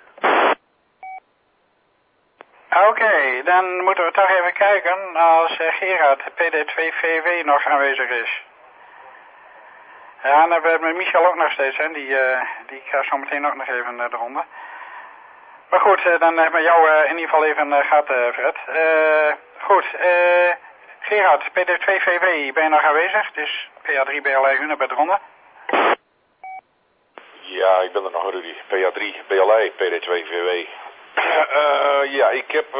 A: Oké, dan moeten we toch even kijken als Gerard PD2VW nog aanwezig is. Ja, en dan hebben we met Michel ook nog steeds, hè. Die gaat zo meteen ook nog even de ronde. Maar goed, dan hebben we jou in ieder geval even gehad, Fred. Goed, Gerard, PD2VW, ben je nog aanwezig? Dus PA3 BLI Hunebed ronde.
D: Ja, ik ben er nog, Rudy. PA3 BLI, PD2VW. Ja, ik heb,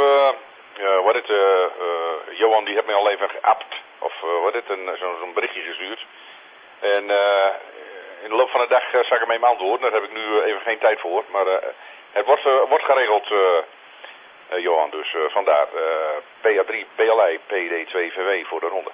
D: Johan die heeft mij al even geappt, of zo'n berichtje gestuurd. En in de loop van de dag zal ik hem even antwoorden, daar heb ik nu even geen tijd voor. Maar het wordt geregeld, Johan, dus vandaar PA3 BLI PD2VW voor de ronde.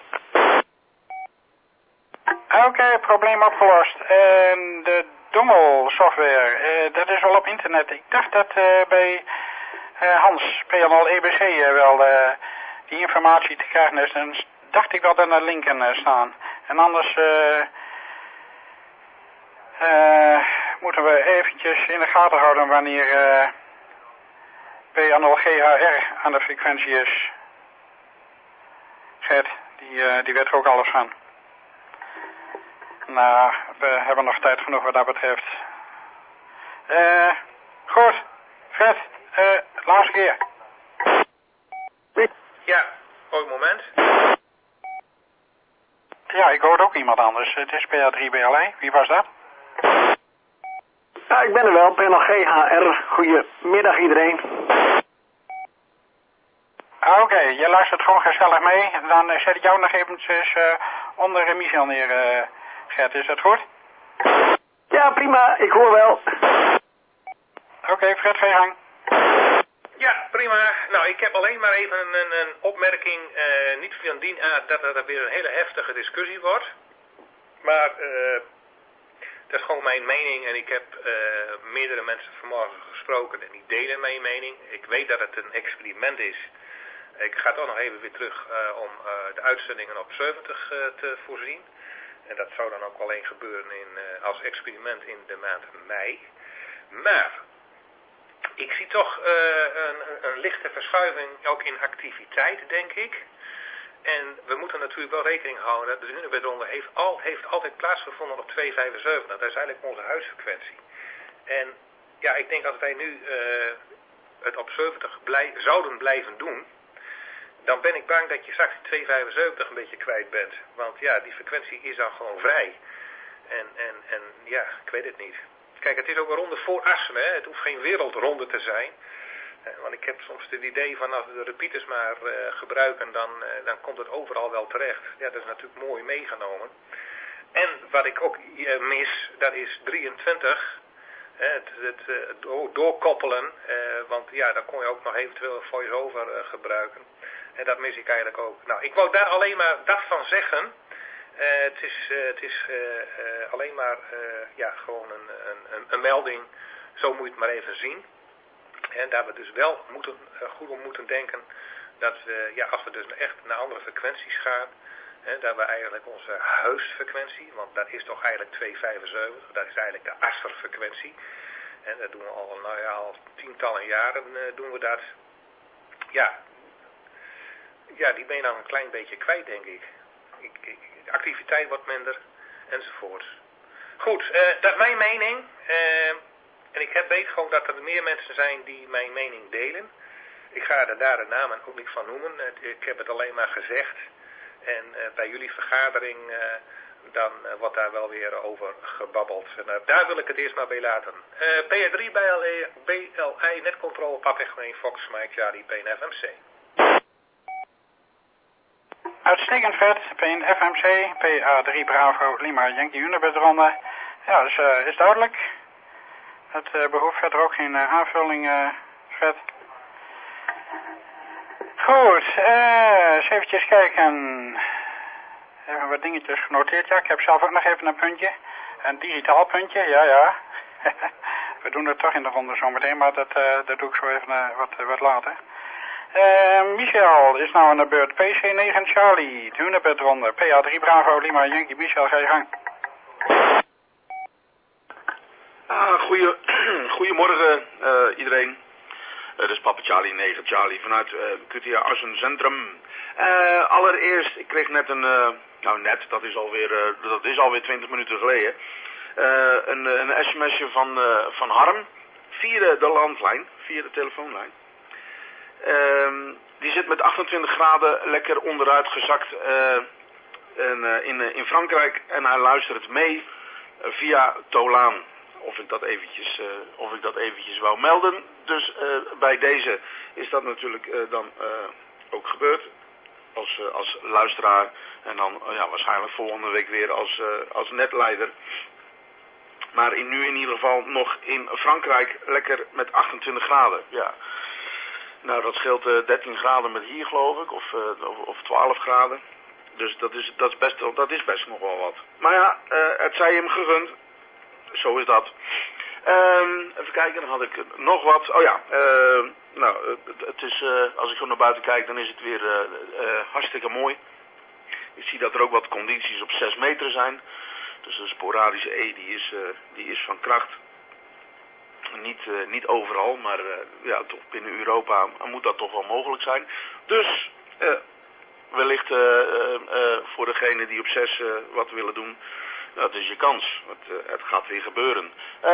A: Oké, probleem opgelost. En de dongelsoftware, dat is wel op internet. Ik dacht dat bij Hans, PNL EBC, wel die informatie te krijgen is. Dan dacht ik wel dat er linken staan. En anders moeten we eventjes in de gaten houden wanneer PNL GHR aan de frequentie is. Gert, die weet er ook alles van. Nou, we hebben nog tijd genoeg wat dat betreft. Goed, Fred, laatste keer.
L: Ja, mooi moment.
A: Ja, ik hoorde ook iemand anders. Het is PA3 BLI. Wie was dat?
M: Ja, ik ben er wel. PNL GHR. Goedemiddag iedereen.
A: Oké, je luistert gewoon gezellig mee. Dan zet ik jou nog eventjes onder Michel neer, Gert. Is dat goed?
M: Ja, prima. Ik hoor wel.
A: Oké, Fred, ga je gang.
L: Ja, prima. Nou, ik heb alleen maar even een opmerking. Niet van dien aard dat er weer een hele heftige discussie wordt. Maar dat is gewoon mijn mening. En ik heb meerdere mensen vanmorgen gesproken en die delen mijn mening. Ik weet dat het een experiment is. Ik ga toch nog even weer terug om de uitzendingen op 70 te voorzien. En dat zou dan ook alleen gebeuren als experiment in de maand mei. Maar ik zie toch een lichte verschuiving ook in activiteit, denk ik. En we moeten natuurlijk wel rekening houden. De Hunebedronde heeft altijd plaatsgevonden op 2,75. Dat is eigenlijk onze huisfrequentie. En ja, ik denk als wij nu het op 70 zouden blijven doen, dan ben ik bang dat je straks 2,75 een beetje kwijt bent. Want ja, die frequentie is dan gewoon vrij. En ja, ik weet het niet. Kijk, het is ook een ronde voor Assen, hè. Het hoeft geen wereldronde te zijn. Want ik heb soms het idee van als we de repeaters maar gebruiken, dan komt het overal wel terecht. Ja, dat is natuurlijk mooi meegenomen. En wat ik ook mis, dat is 23. Het doorkoppelen. Want ja, dan kon je ook nog eventueel voice-over gebruiken. En dat mis ik eigenlijk ook. Nou, ik wou daar alleen maar dat van zeggen. Het is alleen maar gewoon een melding. Zo moet je het maar even zien. En daar we dus wel goed om moeten denken dat we, als we dus echt naar andere frequenties gaan, dat we eigenlijk onze huisfrequentie, want dat is toch eigenlijk 2,75, dat is eigenlijk de Asser-frequentie. En dat doen we al tientallen jaren doen we dat. Ja, die ben je dan een klein beetje kwijt, denk ik. De activiteit wordt minder, enzovoort. Goed, dat is mijn mening. En ik weet gewoon dat er meer mensen zijn die mijn mening delen. Ik ga daar de namen ook niet van noemen. Ik heb het alleen maar gezegd. En bij jullie vergadering, dan wordt daar wel weer over gebabbeld. En daar wil ik het eerst maar bij laten. PA3 BLI, netcontrole, Papa 1 Fox, Mike Charlie, PNFMC.
A: Uitstekend vet, PNFMC, PA3 Bravo, Lima, Yankee Hunebedronde. Ja, dus is duidelijk. Het behoeft verder ook geen aanvulling, vet. Goed, eens eventjes kijken. Even wat dingetjes genoteerd. Ja, ik heb zelf ook nog even een puntje. Een digitaal puntje, ja. We doen het toch in de ronde zometeen, maar dat doe ik zo even wat later. Michel is nou aan de beurt. PC9 Charlie, de hunebedronde. PA3 Bravo Lima Yankee. Michel, ga je gang.
N: Goedemorgen iedereen. Dat is Papa Charlie 9 Charlie vanuit QTA Assen Centrum. Allereerst, ik kreeg net dat is alweer 20 minuten geleden. Een sms'je van Harm via de landlijn, via de telefoonlijn. Die zit met 28 graden lekker onderuit gezakt in Frankrijk en hij luistert mee via Tolaan. Of ik dat eventjes wou melden. Dus bij deze is dat natuurlijk dan ook gebeurd. Als luisteraar. En dan waarschijnlijk volgende week weer als netleider. Maar nu in ieder geval nog in Frankrijk lekker met 28 graden. Ja. Nou, dat scheelt 13 graden met hier, geloof ik. Of 12 graden. Dus dat is best nog wel wat. Maar ja, het zij hem gegund. Zo is dat. Even kijken, dan had ik nog wat. Oh ja, het is, als ik zo naar buiten kijk, dan is het weer hartstikke mooi. Ik zie dat er ook wat condities op 6 meter zijn. Dus de sporadische E, die is van kracht. Niet overal, maar toch binnen Europa moet dat toch wel mogelijk zijn. Dus wellicht voor degenen die op 6 wat willen doen, dat is je kans. Het gaat weer gebeuren.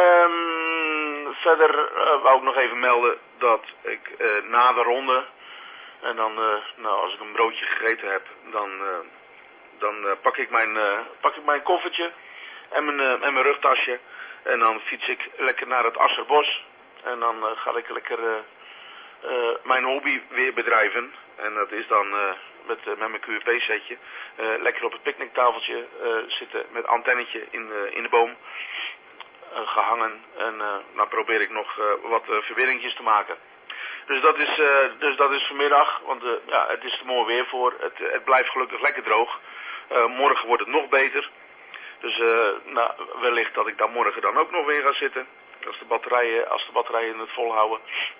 N: Verder wou ik nog even melden dat ik na de ronde, en dan als ik een broodje gegeten heb, dan pak ik mijn koffertje en mijn rugtasje. En dan fiets ik lekker naar het Asserbos. En dan ga ik lekker mijn hobby weer bedrijven. En dat is dan met mijn QEP-setje. Lekker op het picknicktafeltje zitten met antennetje in de boom gehangen. En nou probeer ik nog wat verbindingjes te maken. Dus dat is vanmiddag. Want het is er mooi weer voor. Het blijft gelukkig lekker droog. Morgen wordt het nog beter. Dus wellicht dat ik daar morgen dan ook nog weer ga zitten. Als de batterijen het volhouden.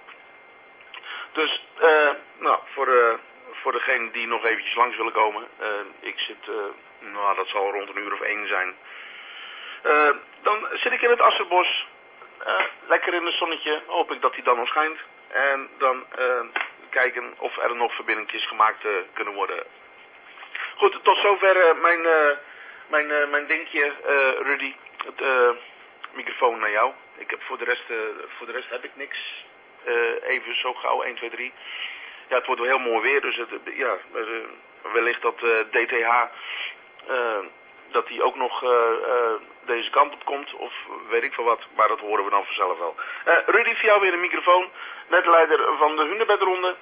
N: Dus voor degenen die nog eventjes langs willen komen. Ik zit, dat zal rond 1:00 of 1 zijn. Dan zit ik in het Asserbos. Lekker in het zonnetje. Hoop ik dat hij dan nog schijnt. En dan kijken of er nog verbindingjes gemaakt kunnen worden. Goed, tot zover mijn dingetje, Rudy. Het microfoon naar jou. Ik heb voor de rest heb ik niks. Even zo gauw, 1, 2, 3. Ja, het wordt wel heel mooi weer, dus wellicht dat DTH, dat die ook nog deze kant op komt, of weet ik veel wat, maar dat horen we dan vanzelf wel. Rudy, voor jou weer een microfoon, netleider van de hunebedronde.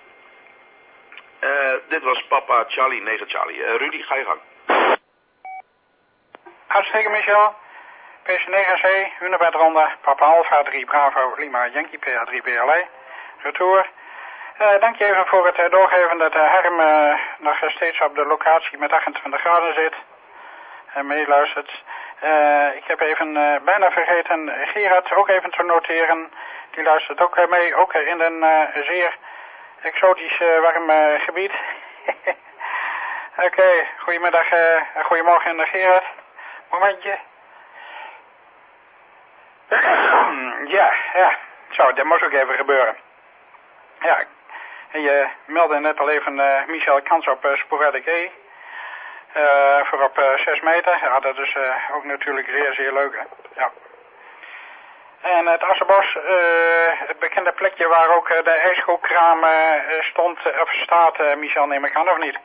N: Dit was Papa Charlie, 9 Charlie. Rudy, ga je gang.
A: Hartstikke Michel. PC9C, hunebedronde, Papa Alpha 3 Bravo Lima Yankee PA3 BLA. Retour. Dank je even voor het doorgeven dat Harm nog steeds op de locatie met 28 graden zit. En meeluistert. Ik heb even bijna vergeten Gerard ook even te noteren. Die luistert ook mee, ook in een zeer exotisch warm gebied. Oké, goedemiddag, goedemorgen Gerard. Momentje. Ja. Zo, dat moest ook even gebeuren. Ja, en je meldde net al even Michel kans op sporadic E. Voor op 6 meter. Ja, dat is ook natuurlijk zeer, zeer leuk, hè. Ja. En het Asserbos, het bekende plekje waar ook de ijskookkraam stond, of staat, Michel, neem ik aan, of niet?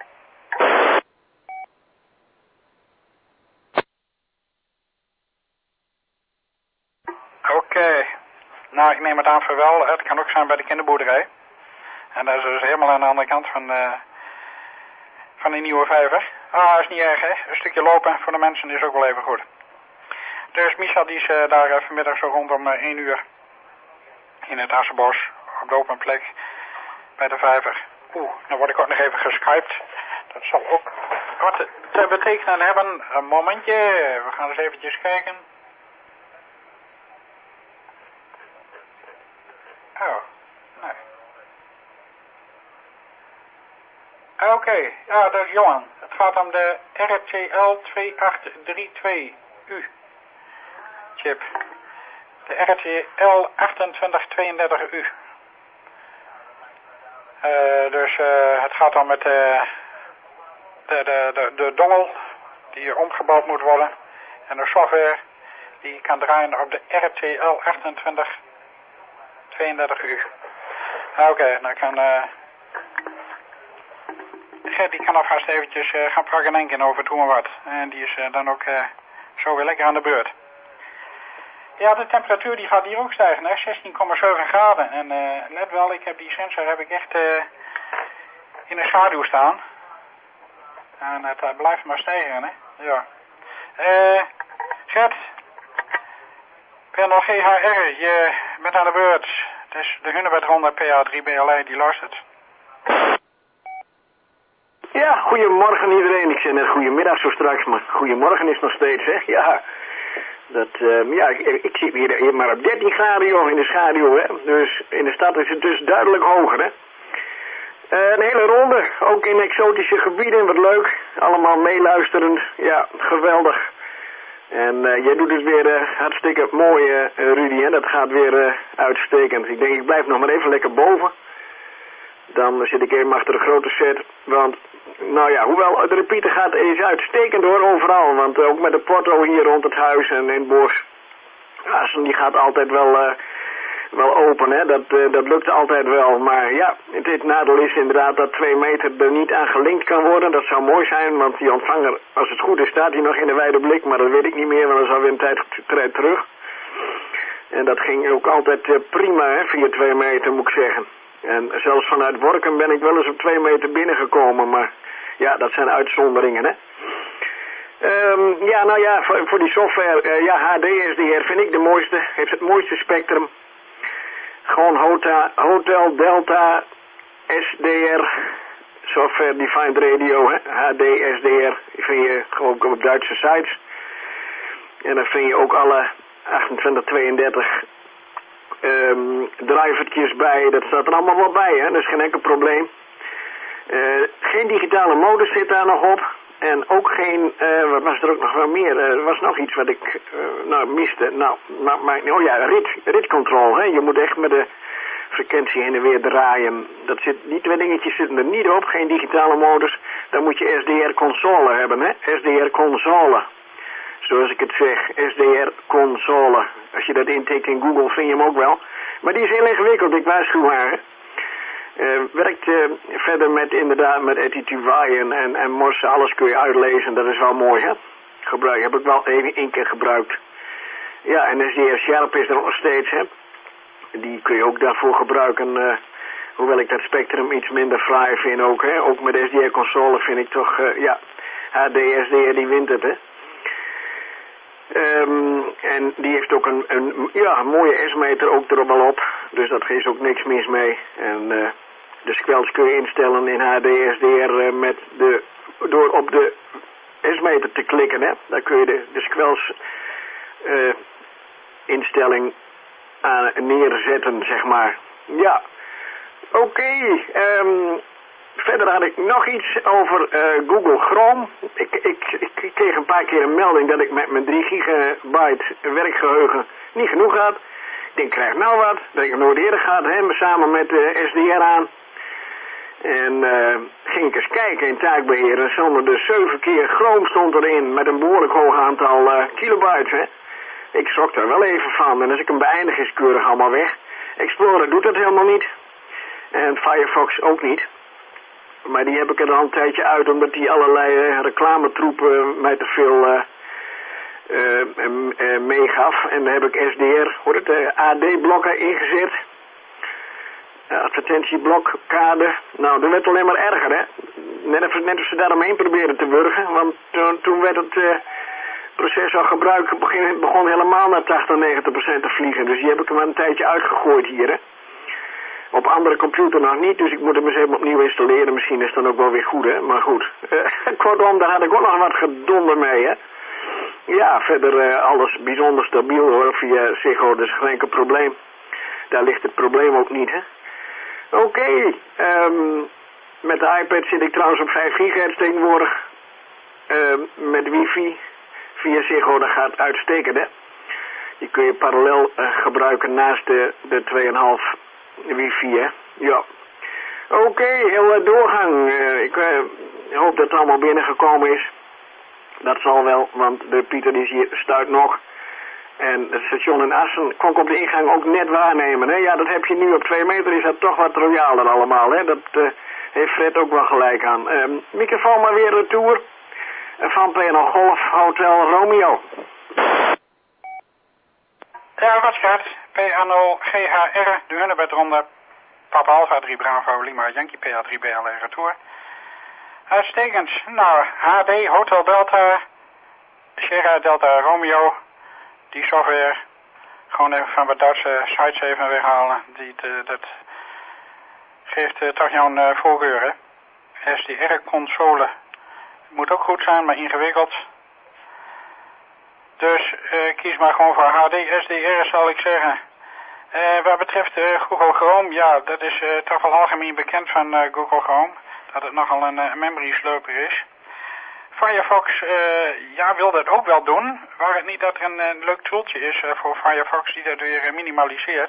A: Oké. Nou, ik neem het aan voor wel. Het kan ook zijn bij de kinderboerderij. En dat is dus helemaal aan de andere kant van die nieuwe vijver. Ah, is niet erg, hè. Een stukje lopen voor de mensen is ook wel even goed. Dus Michel die is daar vanmiddag zo rondom 1:00 in het Asserbos op de open plek bij de vijver. Dan word ik ook nog even geskypt. Dat zal ook wat te betekenen hebben. Een momentje, we gaan eens eventjes kijken. Oh, nee. Oké, ja, dat is Johan. Het gaat om de RTL 2832U chip. De RTL 2832U. Dus het gaat dan met de dongel die omgebouwd moet worden. En de software die kan draaien op de RTL 2832U. Oké, dan kan Gert die kan alvast eventjes gaan praten denken over het hoe en wat. En die is dan ook zo weer lekker aan de beurt. Ja, de temperatuur die gaat hier ook stijgen, hè? 16,7 graden. En let wel, ik heb die sensor echt in de schaduw staan. En het blijft maar stijgen, hè? Ja. Gert, Panel GHR, je bent aan de beurt. Het is de Hunebedronde PA3 BLI die luistert.
M: Ja, goedemorgen iedereen. Ik zei net goedemiddag zo straks, maar goedemorgen is nog steeds, hè? Ja. Ik zit hier maar op 13 graden, joh, in de schaduw, hè. Dus in de stad is het dus duidelijk hoger, hè. Een hele ronde, ook in exotische gebieden, wat leuk. Allemaal meeluisterend, ja, geweldig. En jij doet het weer hartstikke mooi, Rudy, hè. Dat gaat weer uitstekend. Ik denk, ik blijf nog maar even lekker boven. Dan zit ik even achter de grote set, want, nou ja, hoewel de repeater gaat, is uitstekend hoor, overal. Want ook met de porto hier rond het huis en in het bos, ja, die gaat altijd wel open, hè. Dat lukt altijd wel. Maar ja, het nadeel is inderdaad dat 2 meter er niet aan gelinkt kan worden. Dat zou mooi zijn, want die ontvanger, als het goed is, staat hij nog in de wijde blik. Maar dat weet ik niet meer, want dat is alweer een tijd terug. En dat ging ook altijd prima, hè, via 2 meter, moet ik zeggen. En zelfs vanuit Workum ben ik wel eens op 2 meter binnengekomen, maar ja, dat zijn uitzonderingen, hè. Ja, nou ja, voor die software, HD SDR vind ik de mooiste, heeft het mooiste spectrum. Gewoon Hotel Delta SDR, Software Defined Radio, hè? HD SDR, die vind je gewoon op Duitse sites. En dan vind je ook alle 2832 drivertjes bij, dat staat er allemaal wel bij, hè? Dat is geen enkel probleem. Geen digitale modus zit daar nog op. En ook geen, wat was er ook nog wel meer? Er was nog iets wat ik miste. Oh ja, rit control, hè? Je moet echt met de frequentie heen en weer draaien. Die 2 dingetjes zitten er niet op, geen digitale modus. Dan moet je SDR console hebben, hè? SDR console. Zoals ik het zeg, SDR console. Als je dat intikt in Google vind je hem ook wel. Maar die is heel ingewikkeld, ik waarschuw haar, hè? Werkt verder met Attitude en Morse, alles kun je uitlezen, dat is wel mooi, hè? Heb ik wel één keer gebruikt. Ja, en SDR Sharp is er nog steeds, hè? Die kun je ook daarvoor gebruiken, hoewel ik dat spectrum iets minder fraai vind ook, hè? Ook met SDR console vind ik toch, HD SDR die wint het, hè? En die heeft ook een mooie S-meter ook er al op, dus dat is ook niks mis mee. En de squelch kun je instellen in HD SDR door op de S-meter te klikken, hè. Daar kun je de squelch instelling aan neerzetten, zeg maar. Ja, oké. Verder had ik nog iets over Google Chrome. Ik kreeg een paar keer een melding dat ik met mijn 3 gigabyte werkgeheugen niet genoeg had. Ik denk, krijg nou wat. Dat ik het nooit eerder gehad, hè, samen met de SDR aan. En ging ik eens kijken in taakbeheer. En stonden er 7 keer Chrome stond erin met een behoorlijk hoog aantal kilobytes, hè. Ik schrok daar wel even van. En als ik hem beëindig is keurig allemaal weg. Explorer doet dat helemaal niet. En Firefox ook niet. Maar die heb ik er al een tijdje uit, omdat die allerlei reclametroepen mij te veel meegaf. En dan heb ik SDR, AD-blokken ingezet. Advertentieblok-kade. Nou, dat werd alleen maar erger, hè. Net of ze daaromheen probeerden te wurgen. Want toen werd het processorgebruik begon helemaal naar 80-90% te vliegen. Dus die heb ik er maar een tijdje uitgegooid hier, hè. Op andere computer nog niet, dus ik moet hem eens even opnieuw installeren. Misschien is het dan ook wel weer goed, hè. Maar goed, kortom, daar had ik ook nog wat gedonder mee, hè. Ja, verder alles bijzonder stabiel, hoor, via Ziggo, dus geen enkel probleem. Daar ligt het probleem ook niet, hè. Oké, met de iPad zit ik trouwens op 5 gigahertz tegenwoordig. Met wifi via Ziggo, dat gaat uitstekend, hè. Die kun je parallel gebruiken naast de 2,5 wifi, hè. Ja. Oké, heel doorgang. Ik hoop dat het allemaal binnengekomen is. Dat zal wel, want de Pieter is hier stuit nog. En het station in Assen kon ik op de ingang ook net waarnemen, hè. Ja, dat heb je nu op 2 meter, is dat toch wat royaler allemaal, hè. Dat heeft Fred ook wel gelijk aan. Microfoon maar weer retour. Van PNL Golf Hotel Romeo.
A: Ja, wat gaat? PNL GHR, de Hunebedronde. Papa Alpha 3 Bravo Lima Yankee PA 3 BL retour. Uitstekend. Nou, HD Hotel Delta Sierra Delta Romeo. Die software gewoon even van wat Duitse sites even weghalen. Dat geeft toch jouw voorkeur, hè. SDR-console moet ook goed zijn, maar ingewikkeld. Dus kies maar gewoon voor HD SDR, zal ik zeggen. Wat betreft Google Chrome, ja, dat is toch wel algemeen bekend van Google Chrome. Dat het nogal een memory slurper is. Firefox, ja, wil dat ook wel doen. Waar het niet dat er een leuk tooltje is voor Firefox die dat weer minimaliseert.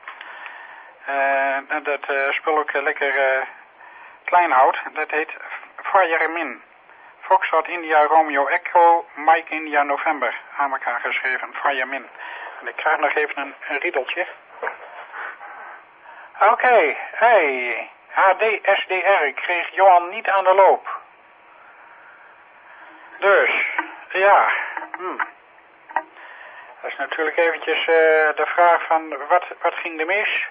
A: En dat spul ook lekker klein houdt. Dat heet Firemin. Foxtrot India Romeo Echo Mike India November. Aan elkaar geschreven, Firemin. En ik krijg nog even een riedeltje. Oké, hey. HD SDR kreeg Johan niet aan de loop. Dus, ja. Dat is natuurlijk eventjes de vraag van wat ging er mis?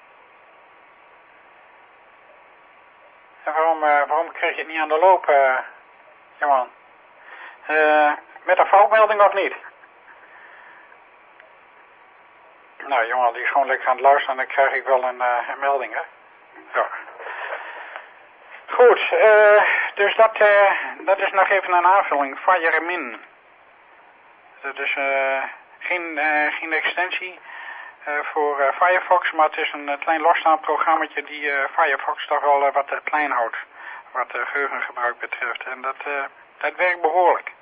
A: En waarom kreeg je het niet aan de loop, Johan? Met een foutmelding of niet? Nou, Johan, die is gewoon lekker aan het luisteren en dan krijg ik wel een melding, hè? Ja. Goed, dus dat is nog even een aanvulling. Firemin. Dat is geen extensie voor Firefox, maar het is een klein losstaand programmaatje die Firefox toch wel wat klein houdt. Wat geheugengebruik betreft. En dat werkt behoorlijk.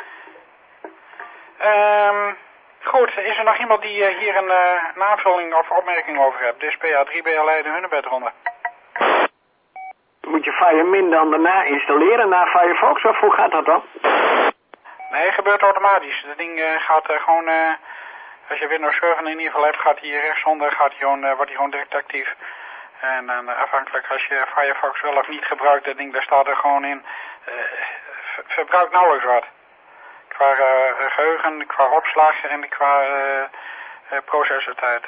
A: Goed, is er nog iemand die hier een aanvulling of opmerking over hebt? Dus PA3 BLI de Hunebedronde.
M: Moet je Firemin dan daarna installeren na Firefox, of hoe gaat dat dan?
A: Nee, het gebeurt automatisch. Dat ding gaat gewoon, als je Windows 7 in ieder geval hebt, gaat hij rechtsonder, wordt hij gewoon direct actief. En dan afhankelijk als je Firefox wel of niet gebruikt, dat ding, daar staat er gewoon in, verbruikt nauwelijks wat. Qua geheugen, qua opslag en qua processortijd.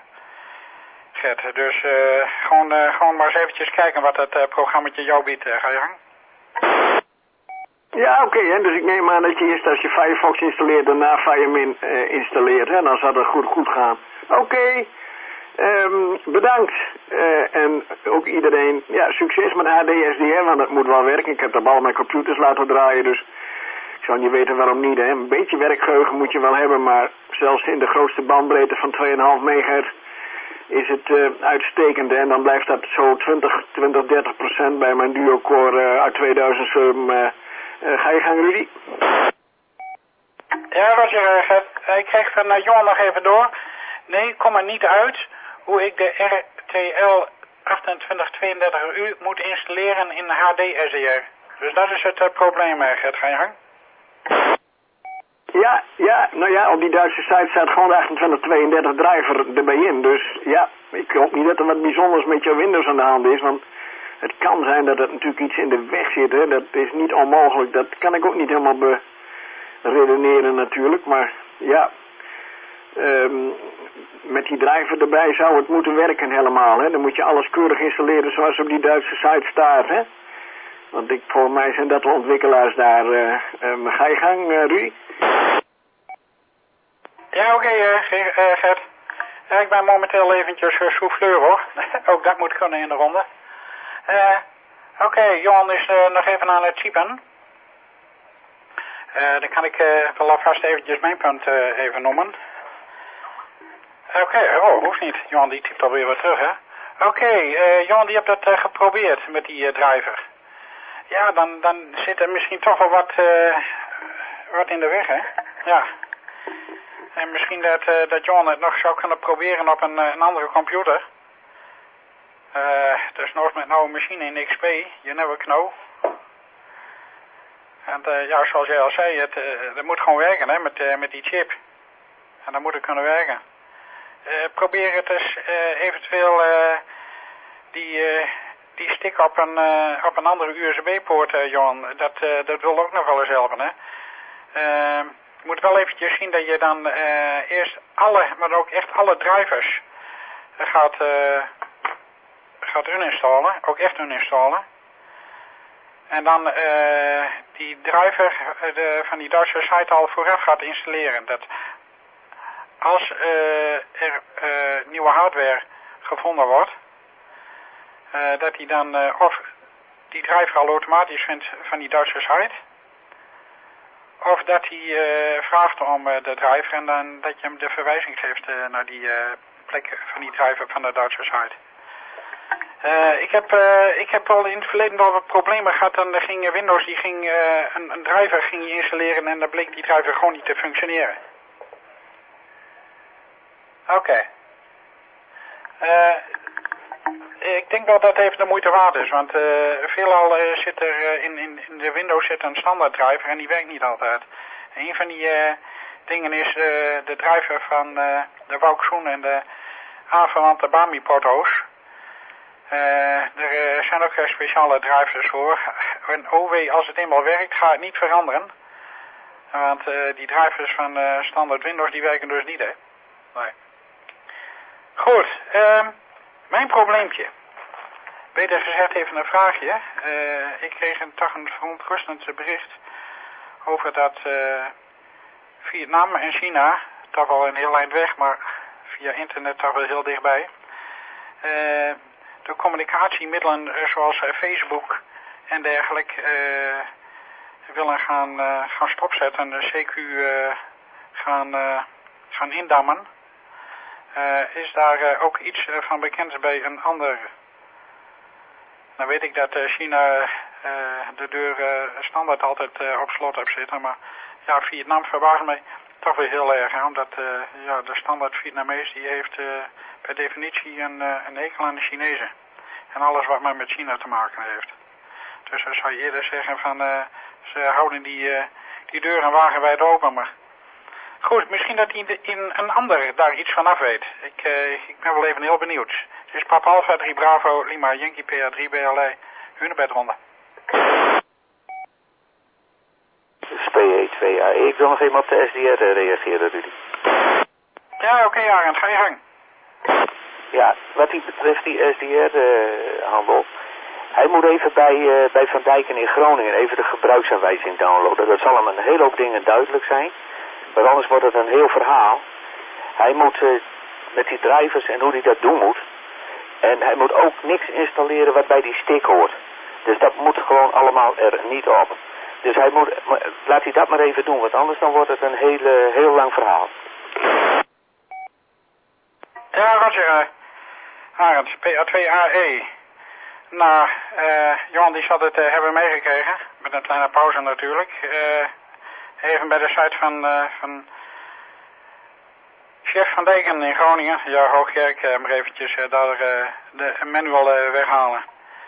A: Dus gewoon maar eens eventjes kijken wat dat programmaatje jou biedt. Ga je gang?
M: Ja, oké, dus ik neem aan dat je eerst als je Firefox installeert, daarna Firemin installeert, hè? Dan zal het goed gaan. Oké, bedankt. En ook iedereen, ja, succes met HD SDR, want dat moet wel werken. Ik heb dat al mijn computers laten draaien, dus ik zou niet weten waarom niet, hè. Een beetje werkgeheugen moet je wel hebben, maar zelfs in de grootste bandbreedte van 2,5 megahertz is het uitstekend, hè? En dan blijft dat zo 20-30% bij mijn duo-core uit 2007. Ga je gang, Rudy?
A: Ja, Roger, ik kreeg van Johan nog even door. Nee, kom er niet uit hoe ik de RTL 2832U moet installeren in HD SDR. Dus dat is het probleem, Gert. Ga je gang?
M: Ja, nou ja, op die Duitse site staat gewoon de 2832 driver erbij in. Dus ja, ik hoop niet dat er wat bijzonders met jouw Windows aan de hand is, want het kan zijn dat er natuurlijk iets in de weg zit, hè. Dat is niet onmogelijk, dat kan ik ook niet helemaal beredeneren natuurlijk, maar ja, met die driver erbij zou het moeten werken helemaal, hè. Dan moet je alles keurig installeren zoals op die Duitse site staat, hè. Want voor mij zijn dat de ontwikkelaars daar. Ga je gang, Rudy?
A: Ja, oké, Gert. Ja, ik ben momenteel eventjes souffleur hoor. Ook dat moet kunnen in de ronde. Oké, Johan is nog even aan het typen. Dan kan ik wel alvast eventjes mijn punt even noemen. Oké, hoeft niet. Johan die typt alweer wat terug, hè. Oké, Johan die hebt dat geprobeerd met die driver. Ja, dan zit er misschien toch wel wat in de weg, hè. Ja. En misschien dat Johan het nog zou kunnen proberen op een andere computer. Dus nog met nou een machine in XP, you never know. En ja, zoals jij al zei, het moet gewoon werken, hè, met die chip. En dat moet het kunnen werken. Probeer het eens eventueel die stick op een andere USB-poort, Johan. Dat wil ook nog wel eens helpen, hè. Je moet wel eventjes zien dat je dan eerst maar ook echt alle drivers gaat uninstallen. Ook echt uninstallen. En dan die driver van die Duitse site al vooraf gaat installeren. Dat als er nieuwe hardware gevonden wordt, dat hij dan of die driver al automatisch vindt van die Duitse site, of dat hij vraagt om de driver en dan dat je hem de verwijzing geeft naar die plek van die driver van de Duitse site. Ik heb al in het verleden wel wat problemen gehad. Dan ging Windows, een driver ging je installeren en dan bleek die driver gewoon niet te functioneren. Oké. Ik denk wel dat het even de moeite waard is, want veelal zit er in de Windows zit een standaard driver en die werkt niet altijd. En een van die dingen is de driver van de Vauxhall en de aanverwante Bami-proto's. Er zijn ook speciale drivers voor. En als het eenmaal werkt, gaat het niet veranderen. Want die drivers van standaard Windows, die werken dus niet, hè. Nee. Goed, mijn probleempje. Beter gezegd even een vraagje. Ik kreeg toch een verontrustend bericht over dat Vietnam en China, toch wel een heel eind weg, maar via internet toch wel heel dichtbij, de communicatiemiddelen zoals Facebook en dergelijke willen gaan stopzetten en de CQ gaan indammen. Is daar ook iets van bekend bij een ander? Dan weet ik dat China de deur standaard altijd op slot heeft zitten, maar ja, Vietnam verbaast mij toch weer heel erg, hè, omdat de standaard Vietnamees die heeft per definitie een hekel aan de Chinezen. En alles wat maar met China te maken heeft. Dus dan zou je eerder zeggen van ze houden die deuren wagenwijd open, maar goed, misschien dat een ander daar iets van af weet. Ik ben wel even heel benieuwd. Het is Papa Alpha 3 Bravo Lima Yankee PA 3 BLA Hunebedronde.
F: SPE 2A. Ik wil nog even op de SDR reageren, Rudy.
A: Ja, oké, Arend, ga je gang.
F: Ja, wat die betreft die SDR-handel. Hij moet even bij Van Dijken in Groningen even de gebruiksaanwijzing downloaden. Dat zal hem een hele hoop dingen duidelijk zijn. Maar anders wordt het een heel verhaal. Hij moet met die drivers en hoe hij dat doen moet. En hij moet ook niks installeren wat bij die stick hoort. Dus dat moet gewoon allemaal er niet op. Dus laat hij dat maar even doen, want anders dan wordt het een heel lang verhaal.
A: Ja, Roger. Arend, PA2AE. Nou, Johan die zal het hebben meegekregen. Met een kleine pauze natuurlijk. Even bij de site van chef Van Dijken in Groningen. Ja, Hoogkerk, maar eventjes daar de manual weghalen.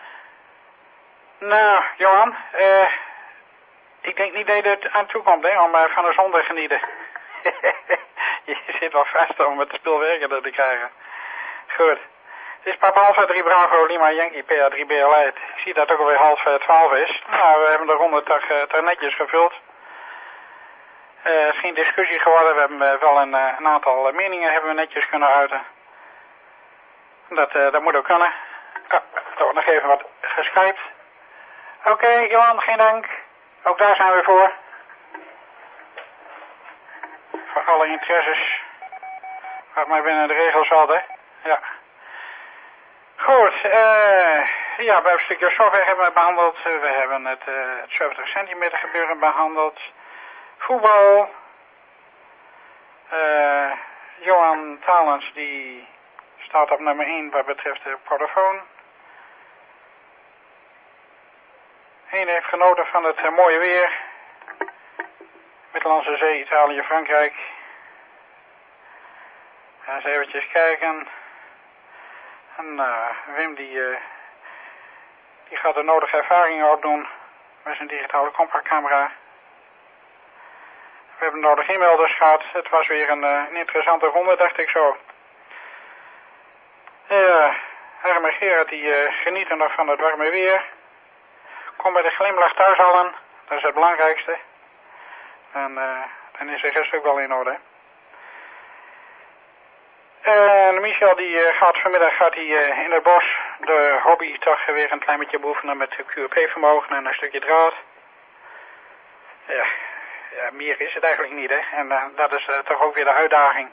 A: Nou, Johan, ik denk niet dat je er aan toe komt, hè, om van de zon te genieten. Je zit wel vast om het spul werken te krijgen. Goed. Het is Papa Alpha 3 Bravo Lima Yankee PA 3 BLA. Ik zie dat het ook alweer 11:30 is. Nou, we hebben de ronde toch netjes gevuld. Het is geen discussie geworden. We hebben wel een aantal meningen hebben we netjes kunnen uiten. Dat moet ook kunnen. Er wordt nog even wat geskypt. Oké, Johan, geen dank. Ook daar zijn we voor. Voor alle interesses. Gaat maar binnen de regels had, hè. Ja. Goed, ja, bij een stukje software hebben we behandeld. We hebben het 70 centimeter gebeuren behandeld. Voetbal. Johan Talens, die staat op nummer 1 wat betreft de protofoon. Hij heeft genoten van het mooie weer. Middellandse Zee, Italië, Frankrijk. Eens eventjes kijken. En Wim die gaat de nodige ervaringen opdoen met zijn digitale compactcamera. We hebben nodig e-mailders gehad. Het was weer een interessante ronde, dacht ik zo. Herm en Gerard die genieten nog van het warme weer. Kom bij de glimlach thuis allen. Dat is het belangrijkste. En dan is de rest ook wel in orde. En Michel die gaat vanmiddag in het bos de hobby toch weer een klein beetje beoefenen met QRP-vermogen en een stukje draad. Ja, meer is het eigenlijk niet, hè. En dat is toch ook weer de uitdaging.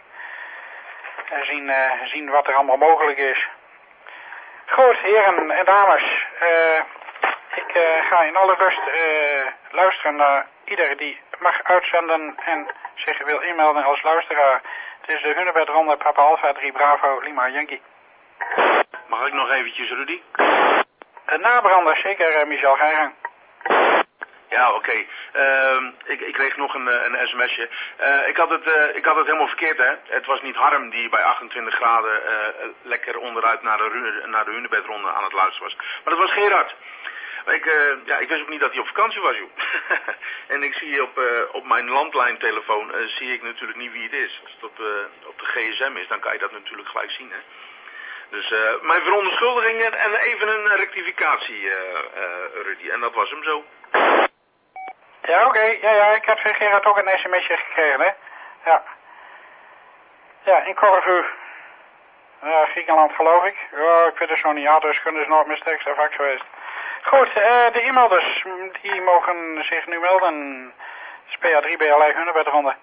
A: Zien wat er allemaal mogelijk is. Goed, heren en dames. Ik ga in alle rust luisteren naar ieder die mag uitzenden en zich wil inmelden als luisteraar. Het is de Hunebedronde, Papa Alpha 3 Bravo, Lima Yankee.
N: Mag ik nog eventjes, Rudy?
A: Een nabrander, zeker, Michel, ga je gang.
N: Ja, oké. Ik kreeg nog een sms'je. Ik had het helemaal verkeerd, hè. Het was niet Harm die bij 28 graden lekker onderuit naar de Hunebedronde aan het luisteren was. Maar dat was Gerard. Ik wist ook niet dat hij op vakantie was, joh. En ik zie op mijn landlijntelefoon zie ik natuurlijk niet wie het is. Als het op de gsm is, dan kan je dat natuurlijk gelijk zien, hè. Dus mijn verontschuldigingen en even een rectificatie, Rudy. En dat was hem zo.
A: Ja, oké. Ja, ik heb van Gerard ook een sms'je gekregen, hè. Ja. Ja, in Corfu. Griekenland, geloof ik. Ja, ik weet het zo niet. Ja, dus kunnen ze nooit mistakes of vaak geweest. Goed, de e-mailders, die mogen zich nu melden. SPA3 BLI Hunebedronde.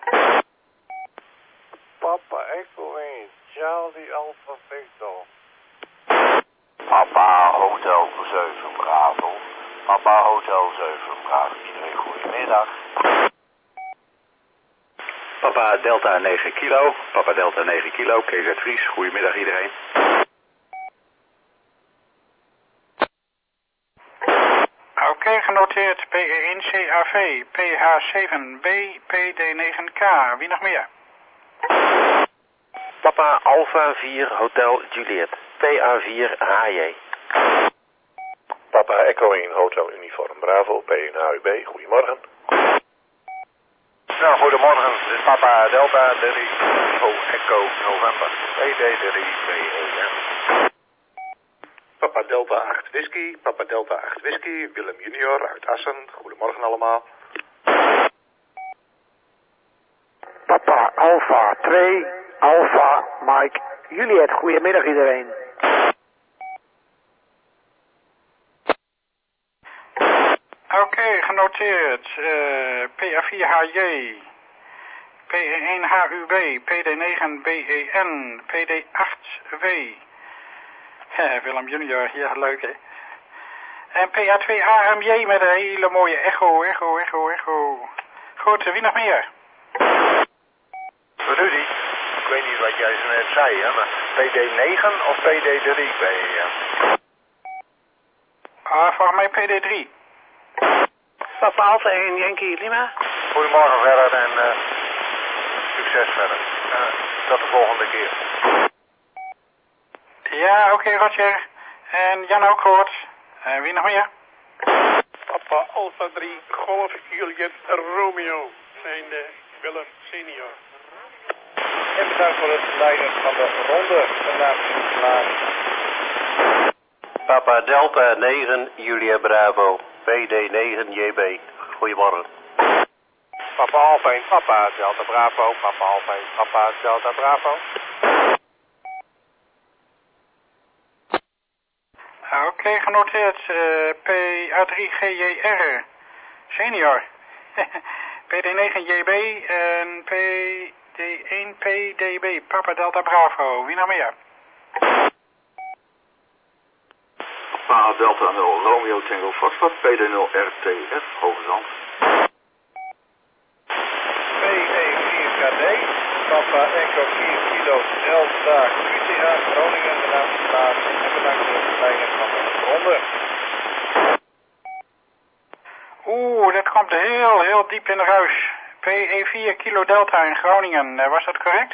O: Papa Echo 1, Charlie Alpha Victor.
P: Papa Hotel 7 Bravo. Papa Hotel 7 Bravo. Iedereen goedemiddag.
Q: Papa Delta 9 kilo. Papa Delta 9 kilo. KZ Vries. Goedemiddag iedereen.
A: Oké, genoteerd. PE1CAV, PH7B, PD9K. Wie nog meer?
R: Papa Alpha 4 Hotel Juliet, PA4 HJ.
S: Papa Echo 1 Hotel Uniform Bravo, P1HUB. Goedemorgen.
I: Nou, goedemorgen. Dit is Papa Delta 3 Echo November. PD3 BEN.
T: Papa Delta 8 Whisky, Papa Delta 8 Whisky, Willem Junior uit Assen. Goedemorgen allemaal.
U: Papa Alpha 2, Alpha Mike Juliet. Goedemiddag iedereen.
A: Oké, genoteerd. PA4HJ, PE1HUB, PD9BEN, PD8W. Willem Junior, ja, leuk, hè. En PA2AMJ met een hele mooie echo. Goed, wie nog meer?
I: Rudy, ik weet niet wat jij zo net zei, hè, maar PD9 of PD3 ben je?
A: Volgens mij PD3.
U: Papa Alpha 1 Yankee Lima.
I: Goedemorgen verder en succes verder. Tot de volgende keer.
A: Ja, oké, Roger. En Jan ook gehoord. En wie nog meer?
O: Papa Alpha 3 Golf Juliet Romeo. Zijn Willem Senior.
T: En bedankt voor het leiden van de ronde. Vandaag is klaar.
R: Papa Delta 9 Julia Bravo, PD9 JB. Goedemorgen.
I: Papa Alpha 1, Papa Delta Bravo. Papa Alpha 1, Papa Delta Bravo.
A: Oké, genoteerd. PA3GJR. Senior. PD9JB en D1PDB, Papa Delta Bravo. Wie nog meer?
P: Papa Delta 0 Romeo Tango Foxtrot, PD0 RTF, Hoge Zand.
H: PE4KD, Papa Echo 4 Kilo Delta QTA Groningen, de naam is Klaas en bedankt voor het leiden van de ronde.
A: Dat komt heel diep in de ruis. PE4 Kilo Delta in Groningen, was dat correct?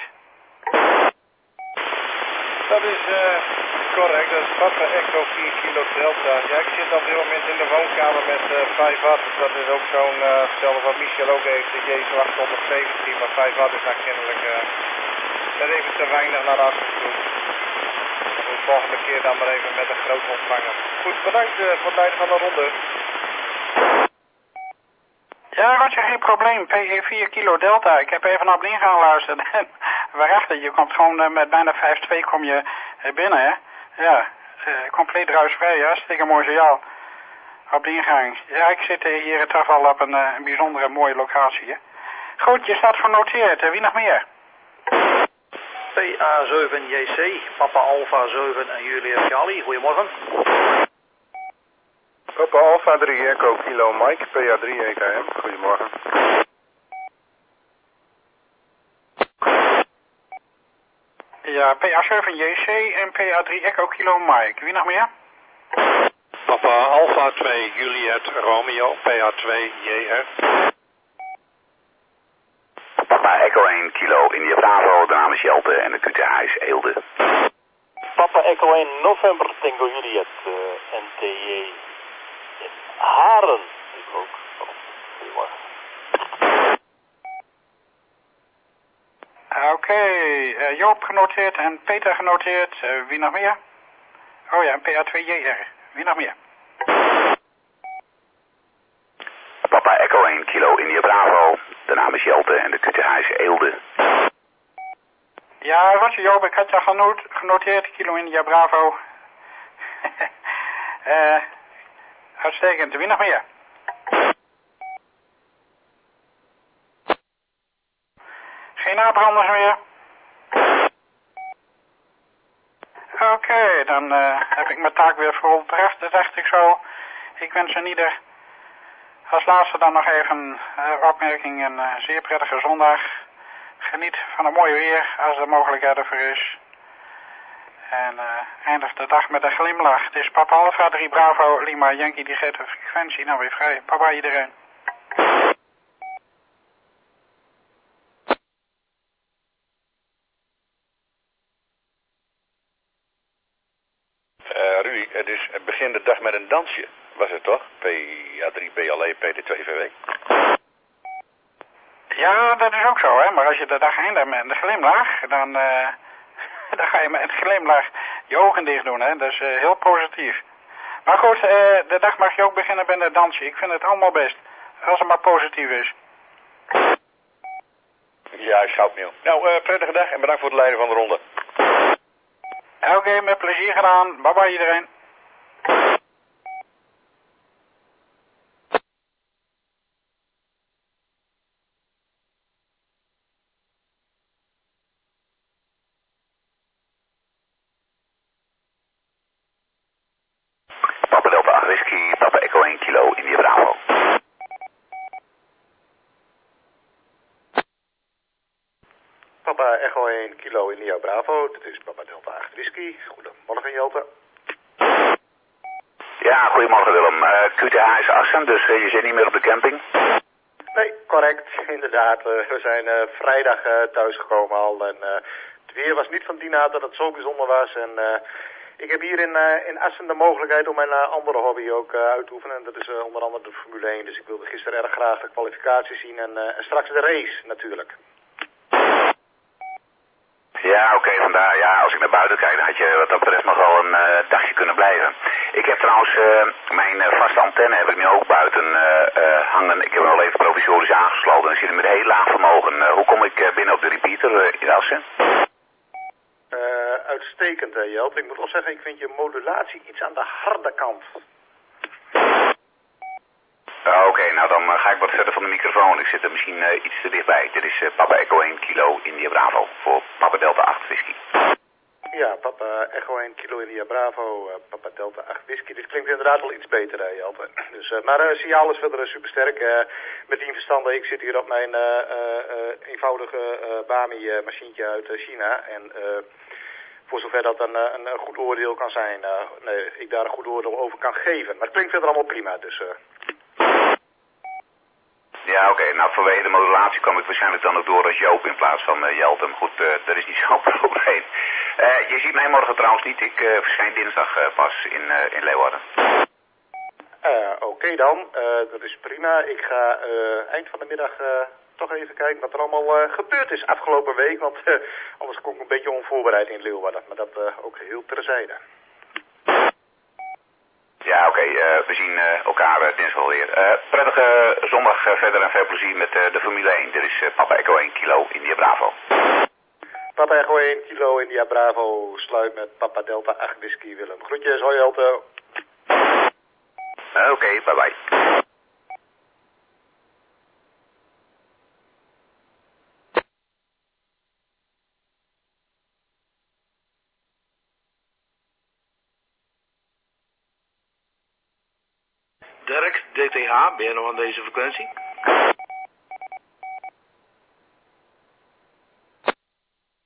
H: Dat is correct, dat is Papa Echo 4 Kilo Delta. Ja, ik zit op dit moment in de woonkamer met 5 watt. Dat is ook zo'n hetzelfde wat Michel ook heeft, de J817, maar 5 watt is daar kennelijk net even te weinig naar achter toe. De volgende keer dan maar even met een groot ontvanger. Goed, bedankt voor het leiden van de ronde.
A: Ja, Roger, geen probleem. PE4 Kilo Delta. Ik heb even naar opnieuw gaan luisteren. Waarachtig, je komt gewoon met bijna 5-2 kom je binnen, hè? Ja, compleet ruisvrij, hartstikke mooi signaal. Op de ingang. Ja, ik zit hier toch wel op een bijzondere mooie locatie, hè? Goed, je staat genoteerd. Wie nog meer?
B: PA7JC, Papa Alpha 7 en Julia Charlie. Goedemorgen.
S: Papa Alpha 3 Echo Kilo Mike, PA3 EKM. Goedemorgen.
A: Ja, PA7JC en PA3 Echo Kilo Mike. Wie nog meer?
V: Papa Alpha 2 Juliet Romeo, PA2 JR.
Q: Papa Echo 1 Kilo India Bravo, de naam is Jelte en de QTH is Eelde.
W: Papa Echo 1 November Tango Juliet, NTJ in Haren. Ik ook. Goedemorgen.
A: Oké, Joop genoteerd en Peter genoteerd. Wie nog meer? Oh ja, PA2JR. Wie nog meer?
Q: Papa Echo 1 Kilo India Bravo, de naam is Jelte en de QTH is Eelde.
A: Ja, Roger Joop, ik had je genoteerd, Kilo India Bravo. Uitstekend, wie nog meer? Geen aanbranders meer? Oké, dan heb ik mijn taak weer volbracht, dat dacht ik zo. Ik wens een ieder als laatste dan nog even opmerking een zeer prettige zondag. Geniet van een mooi weer als er mogelijkheid ervoor is. En eindig de dag met een glimlach. Het is Papa Alpha 3 Bravo Lima Yankee, die geeft de frequentie nou weer vrij. Bye iedereen.
D: Rudy, het is begin de dag met een dansje, was het toch? PA3 BLE PD2VW.
A: Ja, dat is ook zo, hè. Maar als je de dag eindigt met een glimlach, dan ga je met een glimlach je ogen dicht doen, hè. Dat is heel positief. Maar goed, de dag mag je ook beginnen met een dansje. Ik vind het allemaal best, als het maar positief is.
D: Ja, Schoutmeel. Nou, prettige dag en bedankt voor het leiden van de ronde.
A: Oké, met plezier gedaan. Bye iedereen.
Q: Papa Delta 8 Whisky, Papa Echo 1 Kilo India Bravo.
T: Papa Echo 1 Kilo India Bravo, dit is Papa Delta 8 Whisky. Goedemorgen Jelte.
Q: Ja, goedemorgen Willem. QTH is Assen, dus je zit niet meer op de camping?
T: Nee, correct, inderdaad. We zijn vrijdag thuisgekomen al en het weer was niet van die naad dat het zo bijzonder was. En ik heb hier in Assen de mogelijkheid om mijn andere hobby ook uit te oefenen. En dat is onder andere de Formule 1. Dus ik wilde gisteren erg graag de kwalificatie zien en straks de race natuurlijk.
Q: Ja, oké, vandaar. Ja, als ik naar buiten kijk, dan had je wat dat betreft nog wel een dagje kunnen blijven. Ik heb trouwens mijn vaste antenne heb ik nu ook buiten hangen. Ik heb hem al even provisorisch aangesloten en ik zit met heel laag vermogen. Hoe kom ik binnen op de repeater in Assen?
T: Uitstekend, Jelte. Ik moet wel zeggen, ik vind je modulatie iets aan de harde kant.
Q: Oké, oké, nou dan ga ik wat verder van de microfoon. Ik zit er misschien iets te dichtbij. Dit is Papa Echo 1 Kilo India Bravo voor Papa Delta 8 Whisky.
T: Ja, Papa Echo 1 Kilo India Bravo, Papa Delta 8 Whisky. Dit klinkt inderdaad wel iets beter, hè, Jelte. Dus, maar signaal is verder supersterk. Met die verstanden, ik zit hier op mijn eenvoudige Bami-machientje uit China. En voor zover dat een goed oordeel kan zijn, ik daar een goed oordeel over kan geven. Maar het klinkt verder allemaal prima, dus...
Q: Ja, oké. Nou, vanwege de modulatie kwam ik waarschijnlijk dan ook door als Joop in plaats van Jelte. Maar goed, dat is niet zo'n probleem. Je ziet mij morgen trouwens niet. Ik verschijn dinsdag pas in Leeuwarden.
T: Oké dan, dat is prima. Ik ga eind van de middag toch even kijken wat er allemaal gebeurd is afgelopen week. Want anders kom ik een beetje onvoorbereid in Leeuwarden. Maar dat ook heel terzijde.
Q: Ja, oké. We zien elkaar dinsdag alweer. Prettige zondag verder en veel plezier met de Formule 1. Dit is Papa Echo 1 Kilo India Bravo.
T: Papa Echo 1 Kilo India Bravo sluit met Papa Delta 8 Whisky Willem. Groetjes, hoi Jelte.
Q: Oké, bye bye.
N: Dirk, DTH, ben je nog aan deze frequentie?